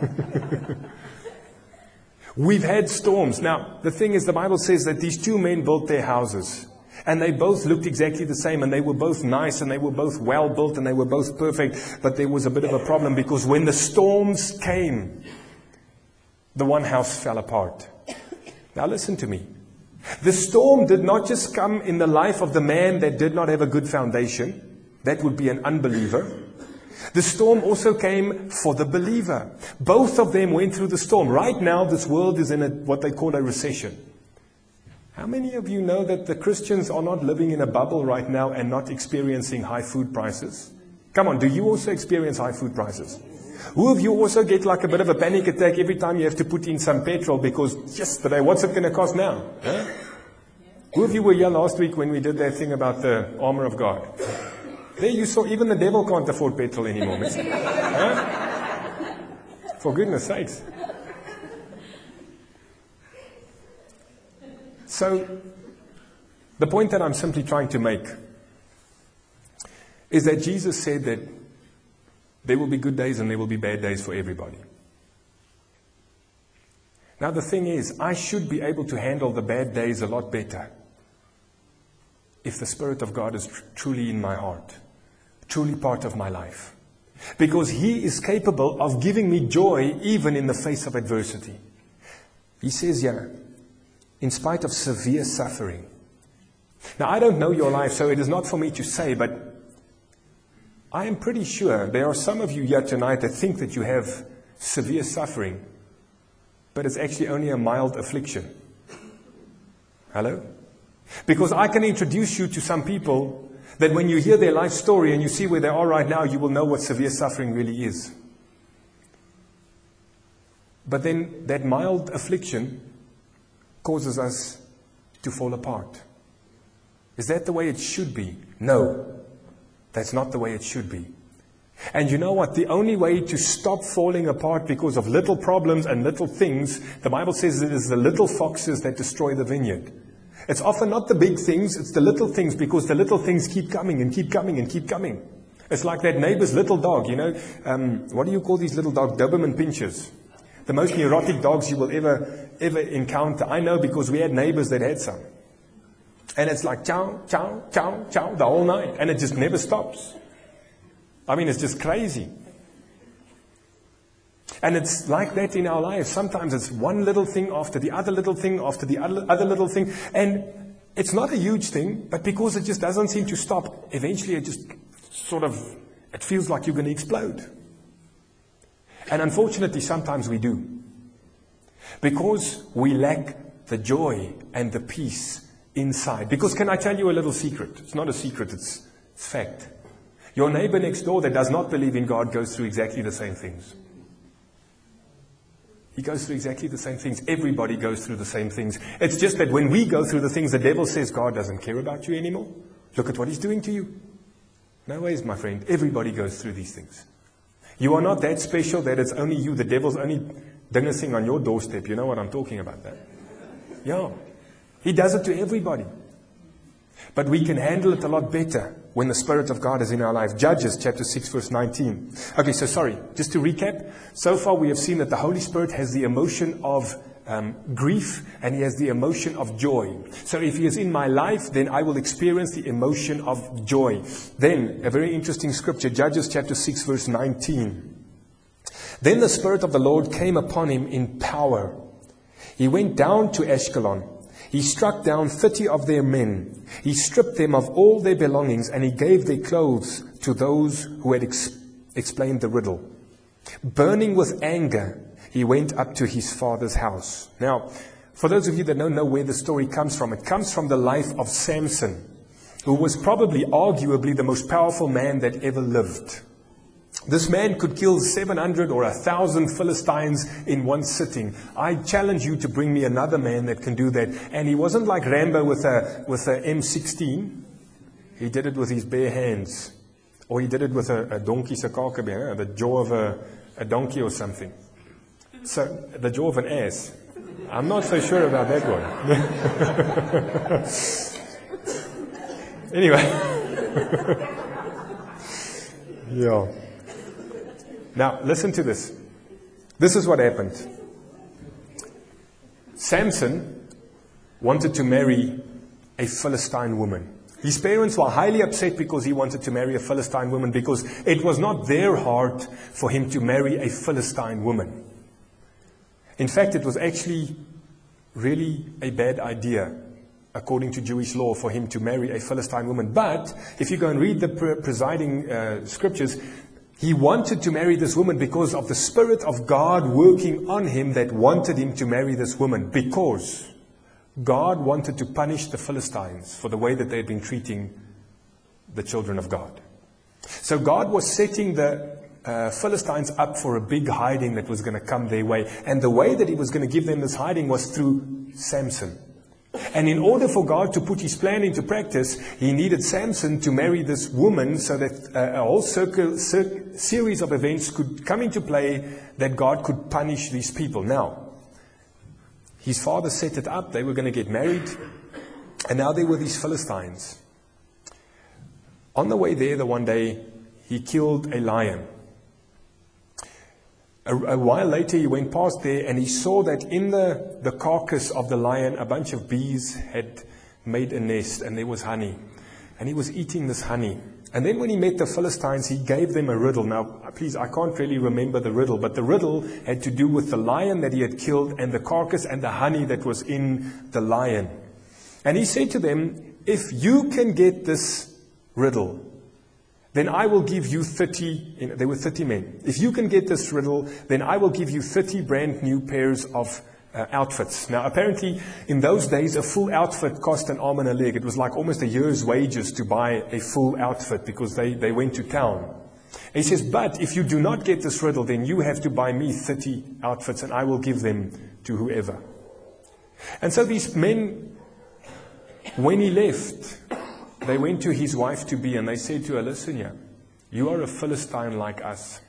We've had storms. Now, the thing is, the Bible says that these two men built their houses. And they both looked exactly the same. And they were both nice. And they were both well built. And they were both perfect. But there was a bit of a problem because when the storms came, the one house fell apart. Now listen to me. The storm did not just come in the life of the man that did not have a good foundation. That would be an unbeliever. The storm also came for the believer. Both of them went through the storm. Right now, this world is in what they call a recession. How many of you know that the Christians are not living in a bubble right now and not experiencing high food prices? Come on, do you also experience high food prices? Who of you also get like a bit of a panic attack every time you have to put in some petrol because yesterday, what's it going to cost now? Huh? Who of you were here last week when we did that thing about the armor of God? There you saw even the devil can't afford petrol anymore. Huh? For goodness sakes. So, the point that I'm simply trying to make is that Jesus said that there will be good days and there will be bad days for everybody. Now the thing is, I should be able to handle the bad days a lot better if the Spirit of God is truly in my heart, truly part of my life. Because He is capable of giving me joy even in the face of adversity. He says here, in spite of severe suffering. Now I don't know your life, so it is not for me to say, but I am pretty sure there are some of you here tonight that think that you have severe suffering, but it's actually only a mild affliction. Hello? Because I can introduce you to some people that when you hear their life story and you see where they are right now, you will know what severe suffering really is. But then that mild affliction causes us to fall apart. Is that the way it should be? No. That's not the way it should be. And you know what? The only way to stop falling apart because of little problems and little things, the Bible says it is the little foxes that destroy the vineyard. It's often not the big things, it's the little things, because the little things keep coming and keep coming and keep coming. It's like that neighbor's little dog, you know. What do you call these little dogs? Doberman Pinschers. The most neurotic dogs you will ever encounter. I know because we had neighbors that had some. And it's like chow, chow, chow, chow the whole night. And it just never stops. I mean, it's just crazy. And it's like that in our lives. Sometimes it's one little thing after the other little thing after the other little thing. And it's not a huge thing, but because it just doesn't seem to stop, eventually it just it feels like you're going to explode. And unfortunately, sometimes we do. Because we lack the joy and the peace inside. Because can I tell you a little secret? It's not a secret, it's fact. Your neighbor next door that does not believe in God goes through exactly the same things. He goes through exactly the same things. Everybody goes through the same things. It's just that when we go through the things, the devil says God doesn't care about you anymore. Look at what he's doing to you. No ways, my friend. Everybody goes through these things. You are not that special that it's only you. The devil's only dingersing on your doorstep. You know what I'm talking about that? Yeah. He does it to everybody. But we can handle it a lot better when the Spirit of God is in our life. Judges chapter 6 verse 19. Okay, so sorry, just to recap. So far we have seen that the Holy Spirit has the emotion of grief, and He has the emotion of joy. So if He is in my life, then I will experience the emotion of joy. Then, a very interesting scripture, Judges chapter 6 verse 19. Then the Spirit of the Lord came upon him in power. He went down to Ashkelon. He struck down 30 of their men. He stripped them of all their belongings, and he gave their clothes to those who had explained the riddle. Burning with anger, he went up to his father's house. Now, for those of you that don't know where the story comes from, it comes from the life of Samson, who was probably, arguably, the most powerful man that ever lived. This man could kill 700 or 1,000 Philistines in one sitting. I challenge you to bring me another man that can do that. And he wasn't like Rambo with a M16. He did it with his bare hands. Or he did it with a donkey sakakebe, the jaw of a donkey or something. So, the jaw of an ass. I'm not so sure about that one. Anyway. Yeah. Now, listen to this. This is what happened. Samson wanted to marry a Philistine woman. His parents were highly upset because he wanted to marry a Philistine woman, because it was not their heart for him to marry a Philistine woman. In fact, it was actually really a bad idea, according to Jewish law, for him to marry a Philistine woman. But if you go and read the presiding scriptures, he wanted to marry this woman because of the Spirit of God working on him that wanted him to marry this woman, because God wanted to punish the Philistines for the way that they had been treating the children of God. So God was setting the Philistines up for a big hiding that was going to come their way. And the way that He was going to give them this hiding was through Samson. And in order for God to put His plan into practice, He needed Samson to marry this woman so that a whole series of events could come into play that God could punish these people. Now, his father set it up. They were going to get married. And now there were these Philistines. On the way there, the one day, he killed a lion. A while later, he went past there and he saw that in the carcass of the lion, a bunch of bees had made a nest and there was honey. And he was eating this honey. And then when he met the Philistines, he gave them a riddle. Now, please, I can't really remember the riddle, but the riddle had to do with the lion that he had killed and the carcass and the honey that was in the lion. And he said to them, if you can get this riddle, then I will give you 30, there were 30 men. If you can get this riddle, then I will give you 30 brand new pairs of outfits. Now, apparently, in those days, a full outfit cost an arm and a leg. It was like almost a year's wages to buy a full outfit because they went to town. And he says, but if you do not get this riddle, then you have to buy me 30 outfits and I will give them to whoever. And so these men, when he left, they went to his wife-to-be and they said to her, listen here, you are a Philistine like us.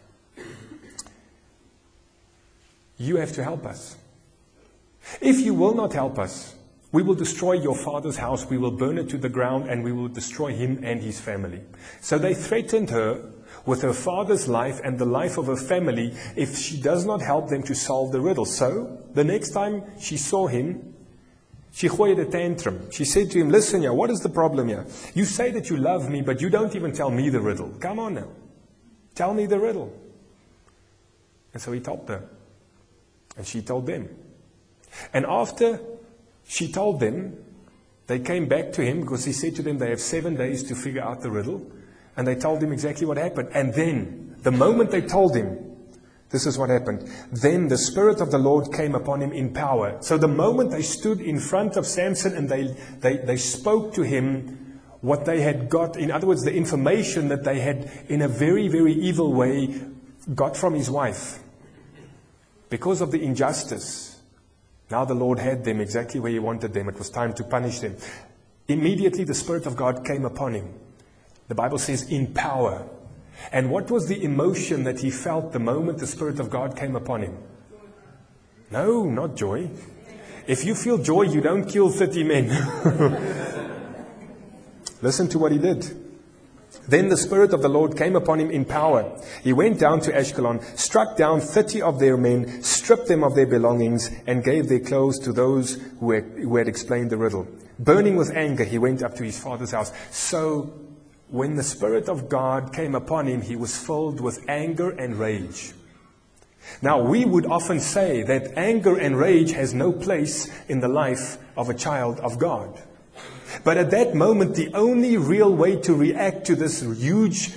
You have to help us. If you will not help us, we will destroy your father's house, we will burn it to the ground, and we will destroy him and his family. So they threatened her with her father's life and the life of her family if she does not help them to solve the riddle. So, the next time she saw him, she gooide a tantrum. She said to him, listen here, what is the problem here? You say that you love me, but you don't even tell me the riddle. Come on now. Tell me the riddle. And so he told her. And she told them. And after she told them, they came back to him because he said to them, they have 7 days to figure out the riddle. And they told him exactly what happened. And then, the moment they told him, this is what happened. Then the Spirit of the Lord came upon him in power. So the moment they stood in front of Samson and they spoke to him what they had got, in other words, the information that they had in a very, very evil way got from his wife. Because of the injustice, now the Lord had them exactly where He wanted them. It was time to punish them. Immediately the Spirit of God came upon him. The Bible says in power. And what was the emotion that he felt the moment the Spirit of God came upon him? No, not joy. If you feel joy, you don't kill 30 men. Listen to what he did. Then the Spirit of the Lord came upon him in power. He went down to Ashkelon, struck down 30 of their men, stripped them of their belongings, and gave their clothes to those who had explained the riddle. Burning with anger, he went up to his father's house. So when the Spirit of God came upon him, he was filled with anger and rage. Now, we would often say that anger and rage has no place in the life of a child of God. But at that moment, the only real way to react to this huge,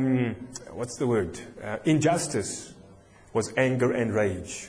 injustice was anger and rage.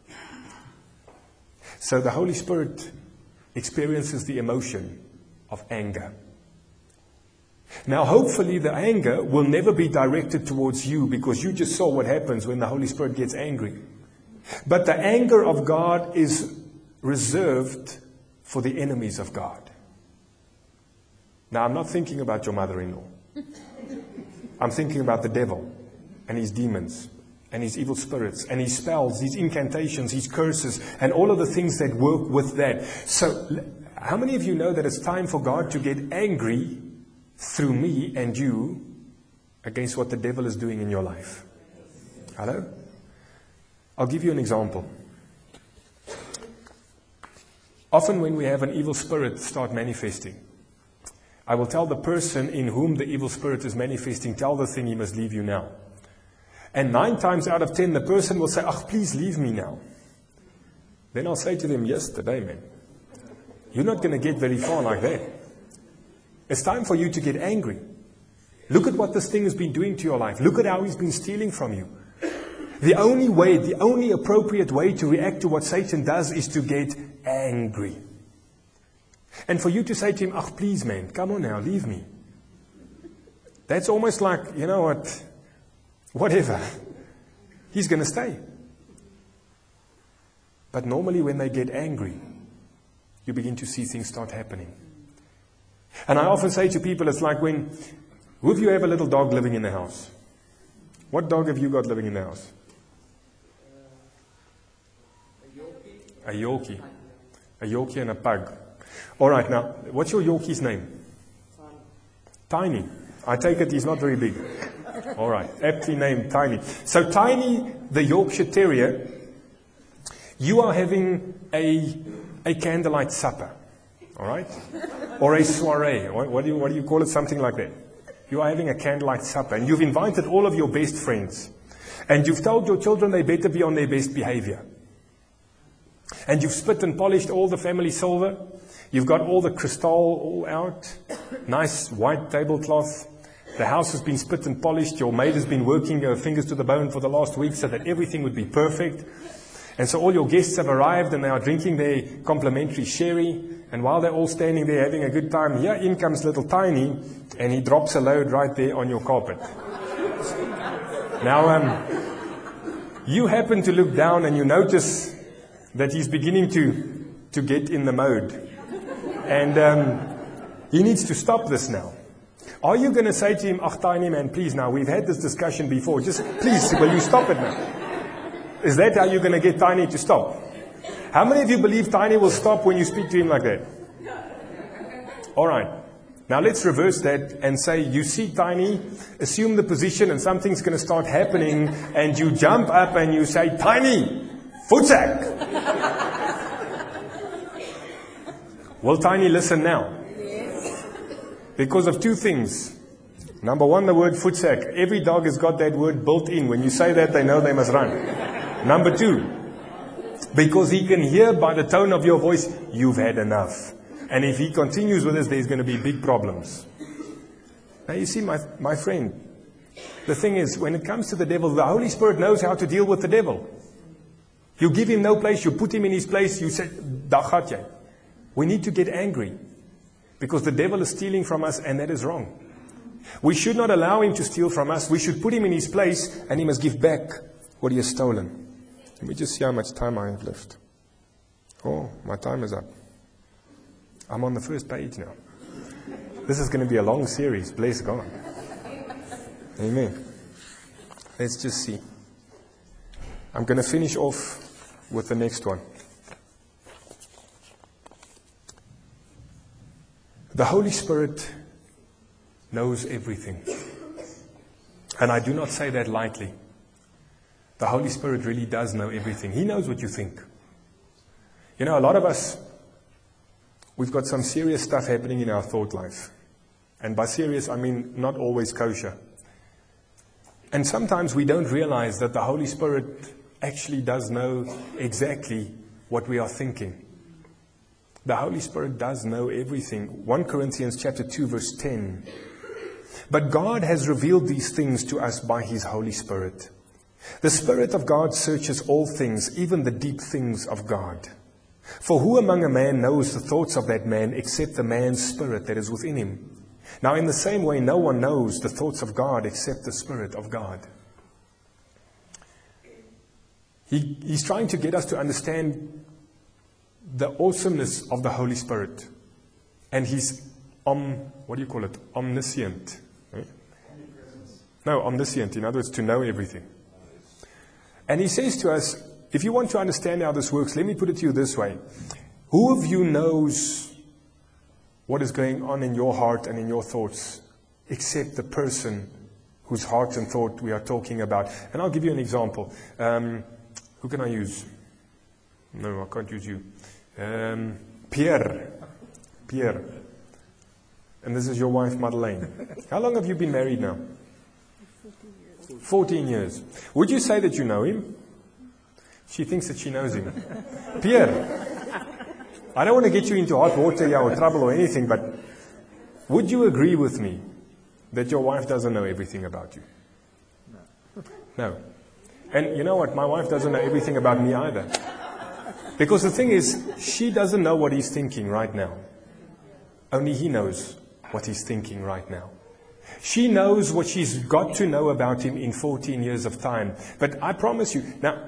So the Holy Spirit experiences the emotion of anger. Now, hopefully the anger will never be directed towards you, because you just saw what happens when the Holy Spirit gets angry. But the anger of God is reserved for the enemies of God. Now, I'm not thinking about your mother-in-law. I'm thinking about the devil and his demons and his evil spirits and his spells, his incantations, his curses, and all of the things that work with that. So, how many of you know that it's time for God to get angry through me and you against what the devil is doing in your life? Hello? I'll give you an example. Often when we have an evil spirit start manifesting, I will tell the person in whom the evil spirit is manifesting, tell the thing, he must leave you now. And 9 times out of 10, the person will say, please leave me now. Then I'll say to them, yesterday, man, you're not going to get very far like that. It's time for you to get angry. Look at what this thing has been doing to your life. Look at how he's been stealing from you. The only appropriate way to react to what Satan does is to get angry. And for you to say to him, please, man, come on now, leave me. That's almost like, you know what, whatever. He's going to stay. But normally when they get angry, you begin to see things start happening. And I often say to people, it's like who of you have a little dog living in the house? What dog have you got living in the house? A Yorkie. A Yorkie and a pug. All right, now, what's your Yorkie's name? Tiny. I take it he's not very big. All right, aptly named Tiny. So Tiny, the Yorkshire Terrier, you are having a candlelight supper, all right? Or a soiree. What do you call it? Something like that. You are having a candlelight supper, and you've invited all of your best friends. And you've told your children they better be on their best behavior. And you've spit and polished all the family silver. You've got all the crystal all out. Nice white tablecloth. The house has been spit and polished. Your maid has been working her fingers to the bone for the last week so that everything would be perfect. And so all your guests have arrived and they are drinking their complimentary sherry. And while they're all standing there having a good time, here in comes little Tiny, and he drops a load right there on your carpet. Now, you happen to look down and you notice that he's beginning to get in the mode. And he needs to stop this now. Are you going to say to him, Tiny man, please now, we've had this discussion before, just please, will you stop it now? Is that how you're going to get Tiny to stop? How many of you believe Tiny will stop when you speak to him like that? All right. Now let's reverse that and say, you see Tiny, assume the position and something's going to start happening, and you jump up and you say, Tiny, footsack. Will Tiny listen now? Yes. Because of 2 things. Number 1, the word footsack. Every dog has got that word built in. When you say that, they know they must run. Number 2, because he can hear by the tone of your voice, you've had enough. And if he continues with this, there's going to be big problems. Now you see, my friend, the thing is, when it comes to the devil, the Holy Spirit knows how to deal with the devil. You give him no place, you put him in his place, you say, "Daar gaat jy." We need to get angry because the devil is stealing from us, and that is wrong. We should not allow him to steal from us. We should put him in his place, and he must give back what he has stolen. Let me just see how much time I have left. Oh, my time is up. I'm on the first page now. This is going to be a long series. Bless God. Amen. Let's just see. I'm going to finish off with the next one. The Holy Spirit knows everything. And I do not say that lightly. The Holy Spirit really does know everything. He knows what you think. You know, a lot of us, we've got some serious stuff happening in our thought life. And by serious, I mean not always kosher. And sometimes we don't realize that the Holy Spirit actually does know exactly what we are thinking. The Holy Spirit does know everything. 1 Corinthians chapter 2 verse 10. But God has revealed these things to us by His Holy Spirit. The Spirit of God searches all things, even the deep things of God. For who among a man knows the thoughts of that man except the man's spirit that is within him? Now in the same way, no one knows the thoughts of God except the Spirit of God. He's trying to get us to understand the awesomeness of the Holy Spirit. And He's omniscient. Eh? No, omniscient. In other words, to know everything. And He says to us, if you want to understand how this works, let me put it to you this way. Who of you knows what is going on in your heart and in your thoughts, except the person whose heart and thought we are talking about? And I'll give you an example. Who can I use? No, I can't use you. Pierre. And this is your wife, Madeleine. How long have you been married now? 14 years. Would you say that you know him? She thinks that she knows him. Pierre, I don't want to get you into hot water here or trouble or anything, but would you agree with me that your wife doesn't know everything about you? No. And you know what? My wife doesn't know everything about me either. Because the thing is, she doesn't know what he's thinking right now. Only he knows what he's thinking right now. She knows what she's got to know about him in 14 years of time. But I promise you, now,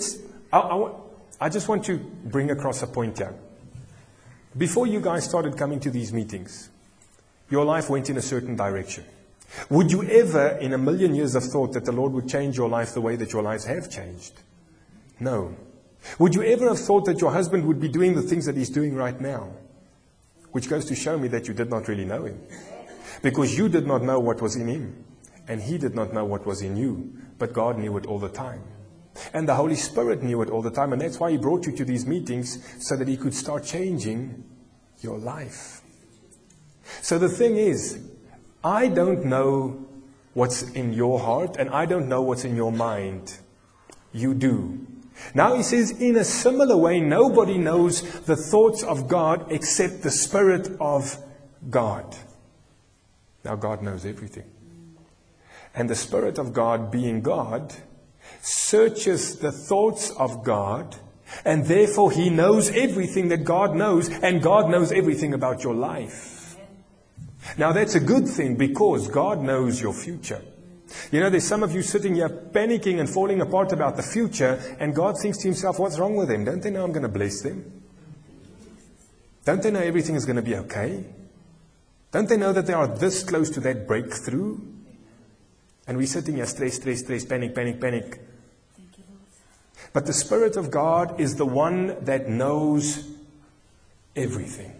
I just want to bring across a point here. Before you guys started coming to these meetings, your life went in a certain direction. Would you ever, in a million years, have thought that the Lord would change your life the way that your lives have changed? No. Would you ever have thought that your husband would be doing the things that he's doing right now? Which goes to show me that you did not really know him. Because you did not know what was in him. And he did not know what was in you. But God knew it all the time. And the Holy Spirit knew it all the time. And that's why He brought you to these meetings, so that He could start changing your life. So the thing is, I don't know what's in your heart, and I don't know what's in your mind. You do. Now He says, in a similar way, nobody knows the thoughts of God except the Spirit of God. Now God knows everything. And the Spirit of God, being God, searches the thoughts of God, and therefore He knows everything that God knows, and God knows everything about your life. Now that's a good thing, because God knows your future. You know, there's some of you sitting here panicking and falling apart about the future, and God thinks to Himself, what's wrong with them? Don't they know I'm going to bless them? Don't they know everything is going to be okay? Don't they know that they are this close to that breakthrough? And we're sitting here, stress, panic. But the Spirit of God is the one that knows everything.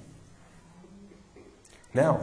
Now,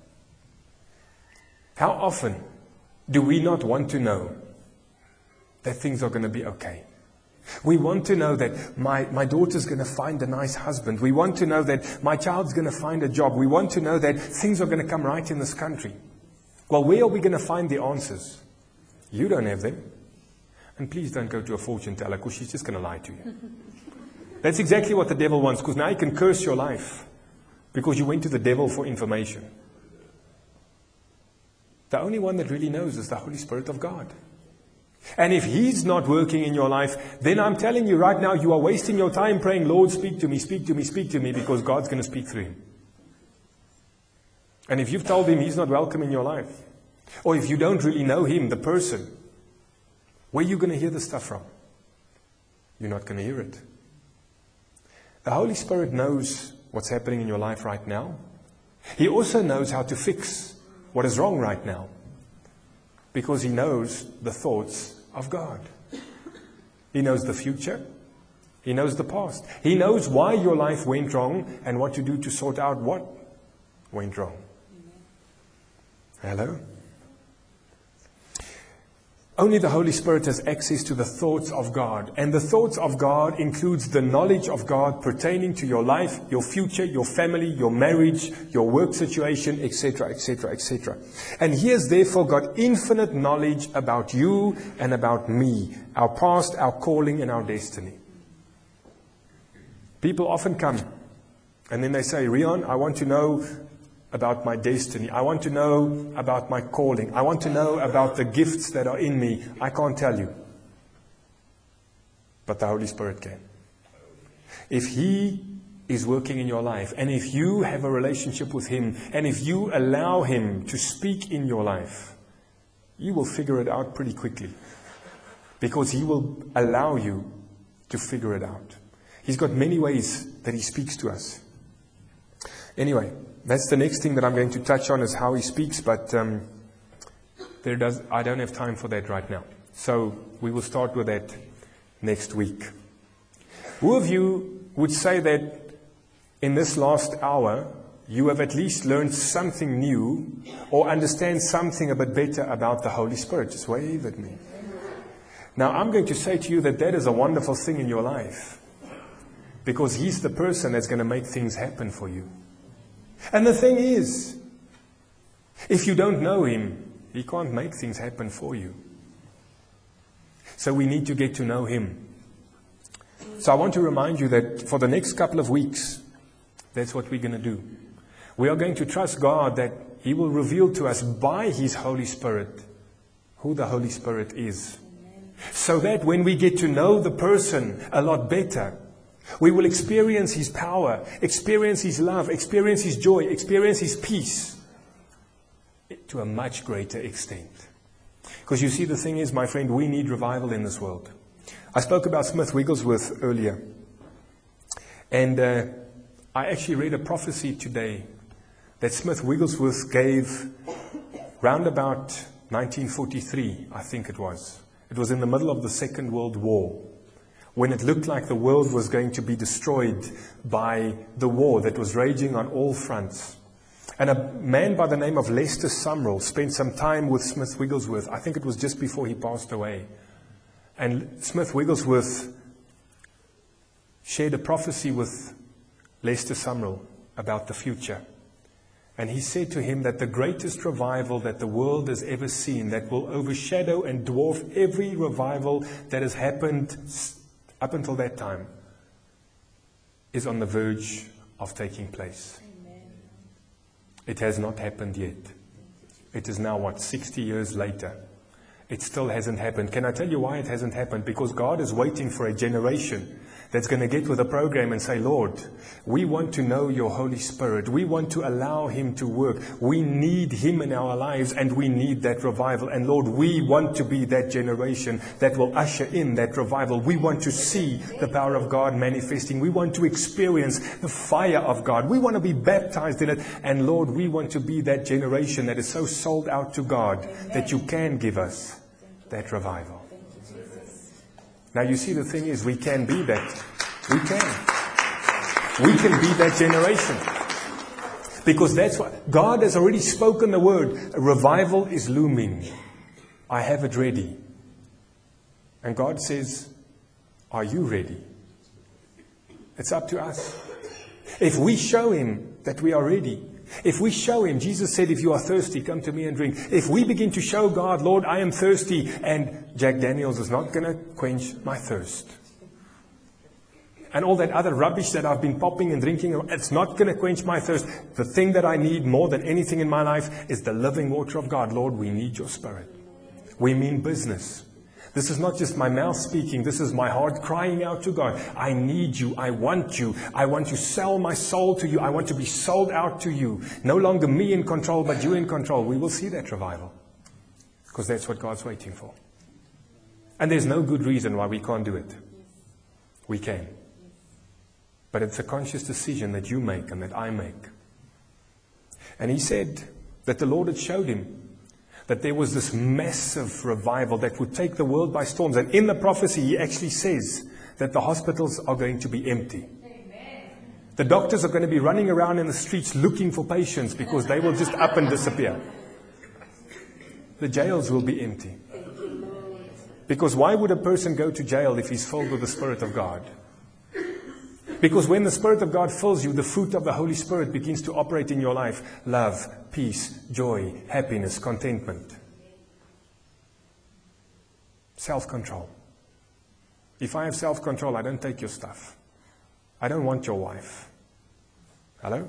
how often do we not want to know that things are going to be okay? We want to know that my daughter's going to find a nice husband. We want to know that my child's going to find a job. We want to know that things are going to come right in this country. Well, where are we going to find the answers? You don't have them. And please don't go to a fortune teller, because she's just going to lie to you. That's exactly what the devil wants, because now he can curse your life because you went to the devil for information. The only one that really knows is the Holy Spirit of God. And if He's not working in your life, then I'm telling you right now, you are wasting your time praying, Lord, speak to me, speak to me, speak to me, because God's going to speak through Him. And if you've told Him He's not welcome in your life, or if you don't really know Him, the person, where are you going to hear this stuff from? You're not going to hear it. The Holy Spirit knows what's happening in your life right now. He also knows how to fix what is wrong right now, because He knows the thoughts of God. He knows the future. He knows the past. He knows why your life went wrong and what to do to sort out what went wrong. Hello? Only the Holy Spirit has access to the thoughts of God. And the thoughts of God includes the knowledge of God pertaining to your life, your future, your family, your marriage, your work situation, etc., etc., etc. And He has therefore got infinite knowledge about you and about me, our past, our calling, and our destiny. People often come and then they say, Rion, I want to know about my destiny. I want to know about my calling. I want to know about the gifts that are in me. I can't tell you. But the Holy Spirit can. If He is working in your life, and if you have a relationship with Him, and if you allow Him to speak in your life, you will figure it out pretty quickly. Because He will allow you to figure it out. He's got many ways that He speaks to us. Anyway, that's the next thing that I'm going to touch on, is how He speaks, but I don't have time for that right now. So we will start with that next week. Who of you would say that in this last hour, you have at least learned something new or understand something a bit better about the Holy Spirit? Just wave at me. Now, I'm going to say to you that that is a wonderful thing in your life, because He's the person that's going to make things happen for you. And the thing is, if you don't know Him, He can't make things happen for you. So we need to get to know Him. So I want to remind you that for the next couple of weeks, that's what we're going to do. We are going to trust God that He will reveal to us by His Holy Spirit who the Holy Spirit is. So that when we get to know the person a lot better, we will experience His power, experience His love, experience His joy, experience His peace to a much greater extent. Because you see, the thing is, my friend, we need revival in this world. I spoke about Smith Wigglesworth earlier. And I actually read a prophecy today that Smith Wigglesworth gave round about 1943, I think it was. It was in the middle of the Second World War, when it looked like the world was going to be destroyed by the war that was raging on all fronts. And a man by the name of Lester Sumrall spent some time with Smith Wigglesworth. I think it was just before he passed away. And Smith Wigglesworth shared a prophecy with Lester Sumrall about the future. And he said to him that the greatest revival that the world has ever seen, that will overshadow and dwarf every revival that has happened up until that time, is on the verge of taking place. Amen. It has not happened yet. It is now, 60 years later. It still hasn't happened. Can I tell you why it hasn't happened? Because God is waiting for a generation that's going to get with a program and say, Lord, we want to know your Holy Spirit. We want to allow Him to work. We need Him in our lives, and we need that revival. And Lord, we want to be that generation that will usher in that revival. We want to see the power of God manifesting. We want to experience the fire of God. We want to be baptized in it. And Lord, we want to be that generation that is so sold out to God that you can give us that revival. Now you see, the thing is, we can be that. We can be that generation. Because that's what God has already spoken the word. Revival is looming. I have it ready. And God says, are you ready? It's up to us. If we show Him that we are ready, if we show Him, Jesus said, if you are thirsty, come to me and drink. If we begin to show God, Lord, I am thirsty, and Jack Daniels is not going to quench my thirst. And all that other rubbish that I've been popping and drinking, it's not going to quench my thirst. The thing that I need more than anything in my life is the living water of God. Lord, we need your Spirit. We mean business. This is not just my mouth speaking. This is my heart crying out to God. I need you. I want you. I want to sell my soul to you. I want to be sold out to you. No longer me in control, but you in control. We will see that revival, because that's what God's waiting for. And there's no good reason why we can't do it. We can. But it's a conscious decision that you make and that I make. And he said that the Lord had showed him that there was this massive revival that would take the world by storms. And in the prophecy, he actually says that the hospitals are going to be empty. Amen. The doctors are going to be running around in the streets looking for patients, because they will just up and disappear. the jails will be empty. Because why would a person go to jail if he's filled with the Spirit of God? Because when the Spirit of God fills you, the fruit of the Holy Spirit begins to operate in your life. Love, peace, joy, happiness, contentment. Self-control. If I have self-control, I don't take your stuff. I don't want your wife. Hello?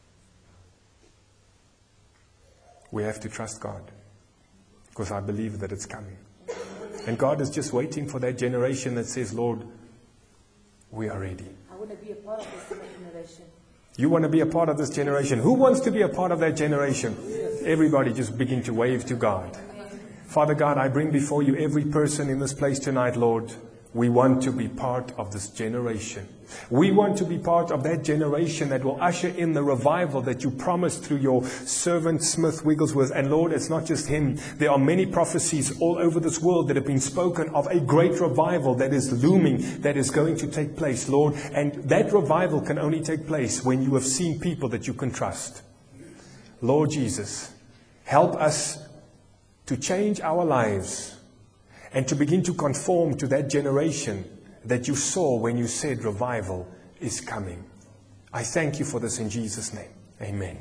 We have to trust God. Because I believe that it's coming. And God is just waiting for that generation that says, Lord, we are ready. I want to be a part of this generation. You want to be a part of this generation. Who wants to be a part of that generation? Everybody just begin to wave to God. Father God, I bring before you every person in this place tonight, Lord. We want to be part of this generation. We want to be part of that generation that will usher in the revival that you promised through your servant Smith Wigglesworth. And Lord, it's not just him. There are many prophecies all over this world that have been spoken of a great revival that is looming, that is going to take place, Lord. And that revival can only take place when you have seen people that you can trust. Lord Jesus, help us to change our lives and to begin to conform to that generation that you saw when you said revival is coming. I thank you for this in Jesus' name. Amen.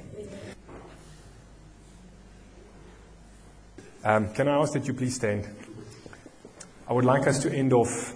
Can I ask that you please stand? I would like us to end off.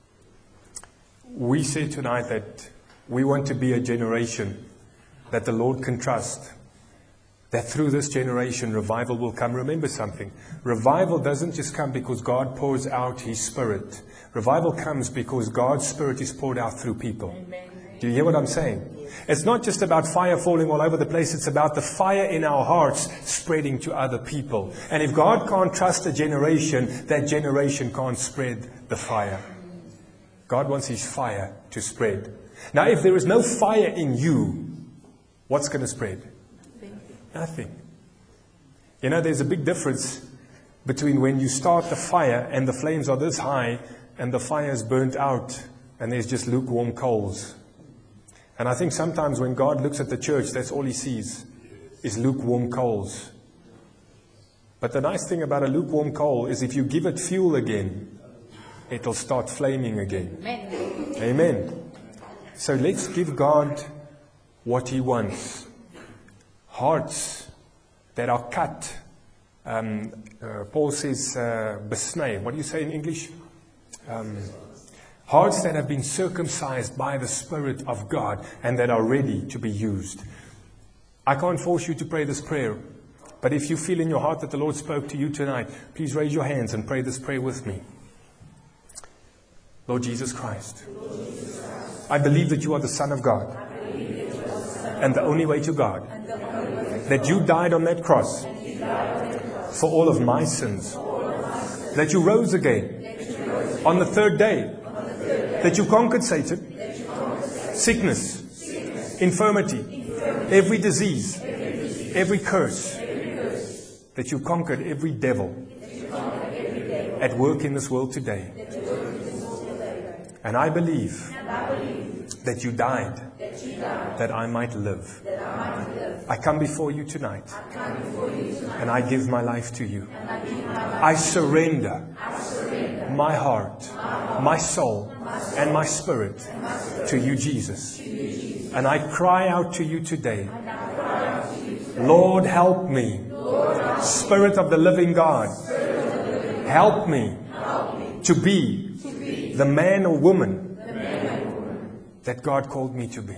We said tonight that we want to be a generation that the Lord can trust. That through this generation, revival will come. Remember something. Revival doesn't just come because God pours out His Spirit. Revival comes because God's Spirit is poured out through people. Amen. Do you hear what I'm saying? It's not just about fire falling all over the place. It's about the fire in our hearts spreading to other people. And if God can't trust a generation, that generation can't spread the fire. God wants His fire to spread. Now, if there is no fire in you, what's going to spread? Nothing. You know, there's a big difference between when you start the fire and the flames are this high and the fire is burnt out and there's just lukewarm coals. And I think sometimes when God looks at the church, that's all He sees is lukewarm coals. But the nice thing about a lukewarm coal is if you give it fuel again, it'll start flaming again. Amen. Amen. So let's give God what He wants. Hearts that are cut. Paul says, besnay. What do you say in English? Hearts that have been circumcised by the Spirit of God and that are ready to be used. I can't force you to pray this prayer. But if you feel in your heart that the Lord spoke to you tonight, please raise your hands and pray this prayer with me. Lord Jesus Christ, I believe that you are the Son of God and the only way to God. That you died on that cross for all of my sins. That you rose again on the third day. That you conquered Satan, sickness, infirmity, every disease, every curse. That you conquered every devil at work in this world today. And I believe that you died that I might live. I come before you tonight and I give my life to you. I surrender my heart, my soul, and my spirit to you, Jesus. And I cry out to you today, Lord, help me. Spirit of the living God, help me to be the man or woman that God called me to be.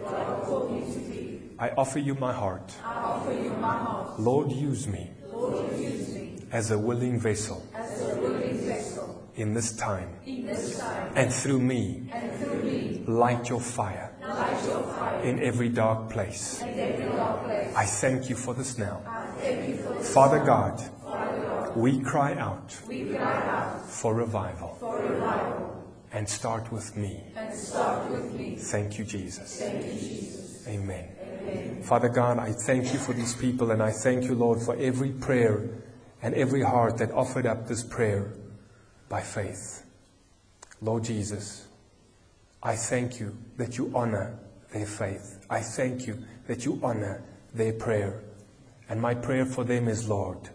I offer you my heart. Lord, use me as a willing vessel in this time. And through me, light your fire in every dark place. I thank you for this now. Father God, we cry out for revival. And start with me. Thank you, Jesus. Amen. Father God, I thank you for these people, and I thank you, Lord, for every prayer and every heart that offered up this prayer by faith. Lord Jesus, I thank you that you honor their faith. I thank you that you honor their prayer. And my prayer for them is, Lord,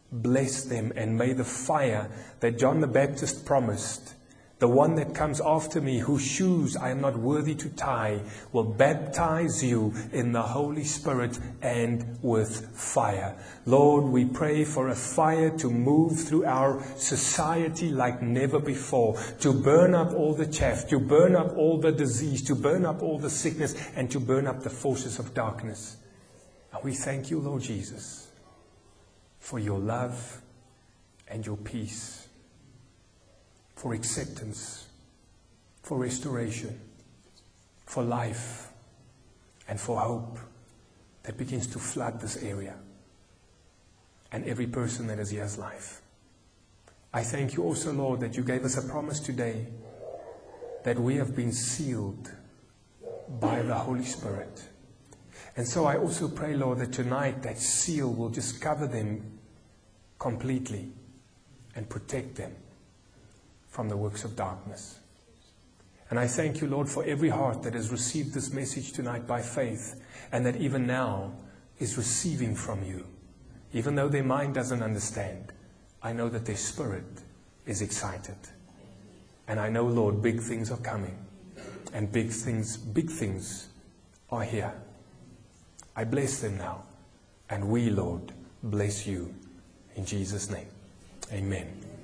bless them, and may the fire that John the Baptist promised, the one that comes after me, whose shoes I am not worthy to tie, will baptize you in the Holy Spirit and with fire. Lord, we pray for a fire to move through our society like never before, to burn up all the chaff, to burn up all the disease, to burn up all the sickness, and to burn up the forces of darkness. And we thank you, Lord Jesus, for your love and your peace, for acceptance, for restoration, for life, and for hope that begins to flood this area and every person that is here's life. I thank you also, Lord, that you gave us a promise today that we have been sealed by the Holy Spirit. And so I also pray, Lord, that tonight that seal will just cover them completely and protect them from the works of darkness. And I thank you, Lord, for every heart that has received this message tonight by faith, and that even now is receiving from you. Even though their mind doesn't understand, I know that their spirit is excited. And I know, Lord, big things are coming, and big things are here. I bless them now, and we, Lord, bless you in Jesus' name. Amen.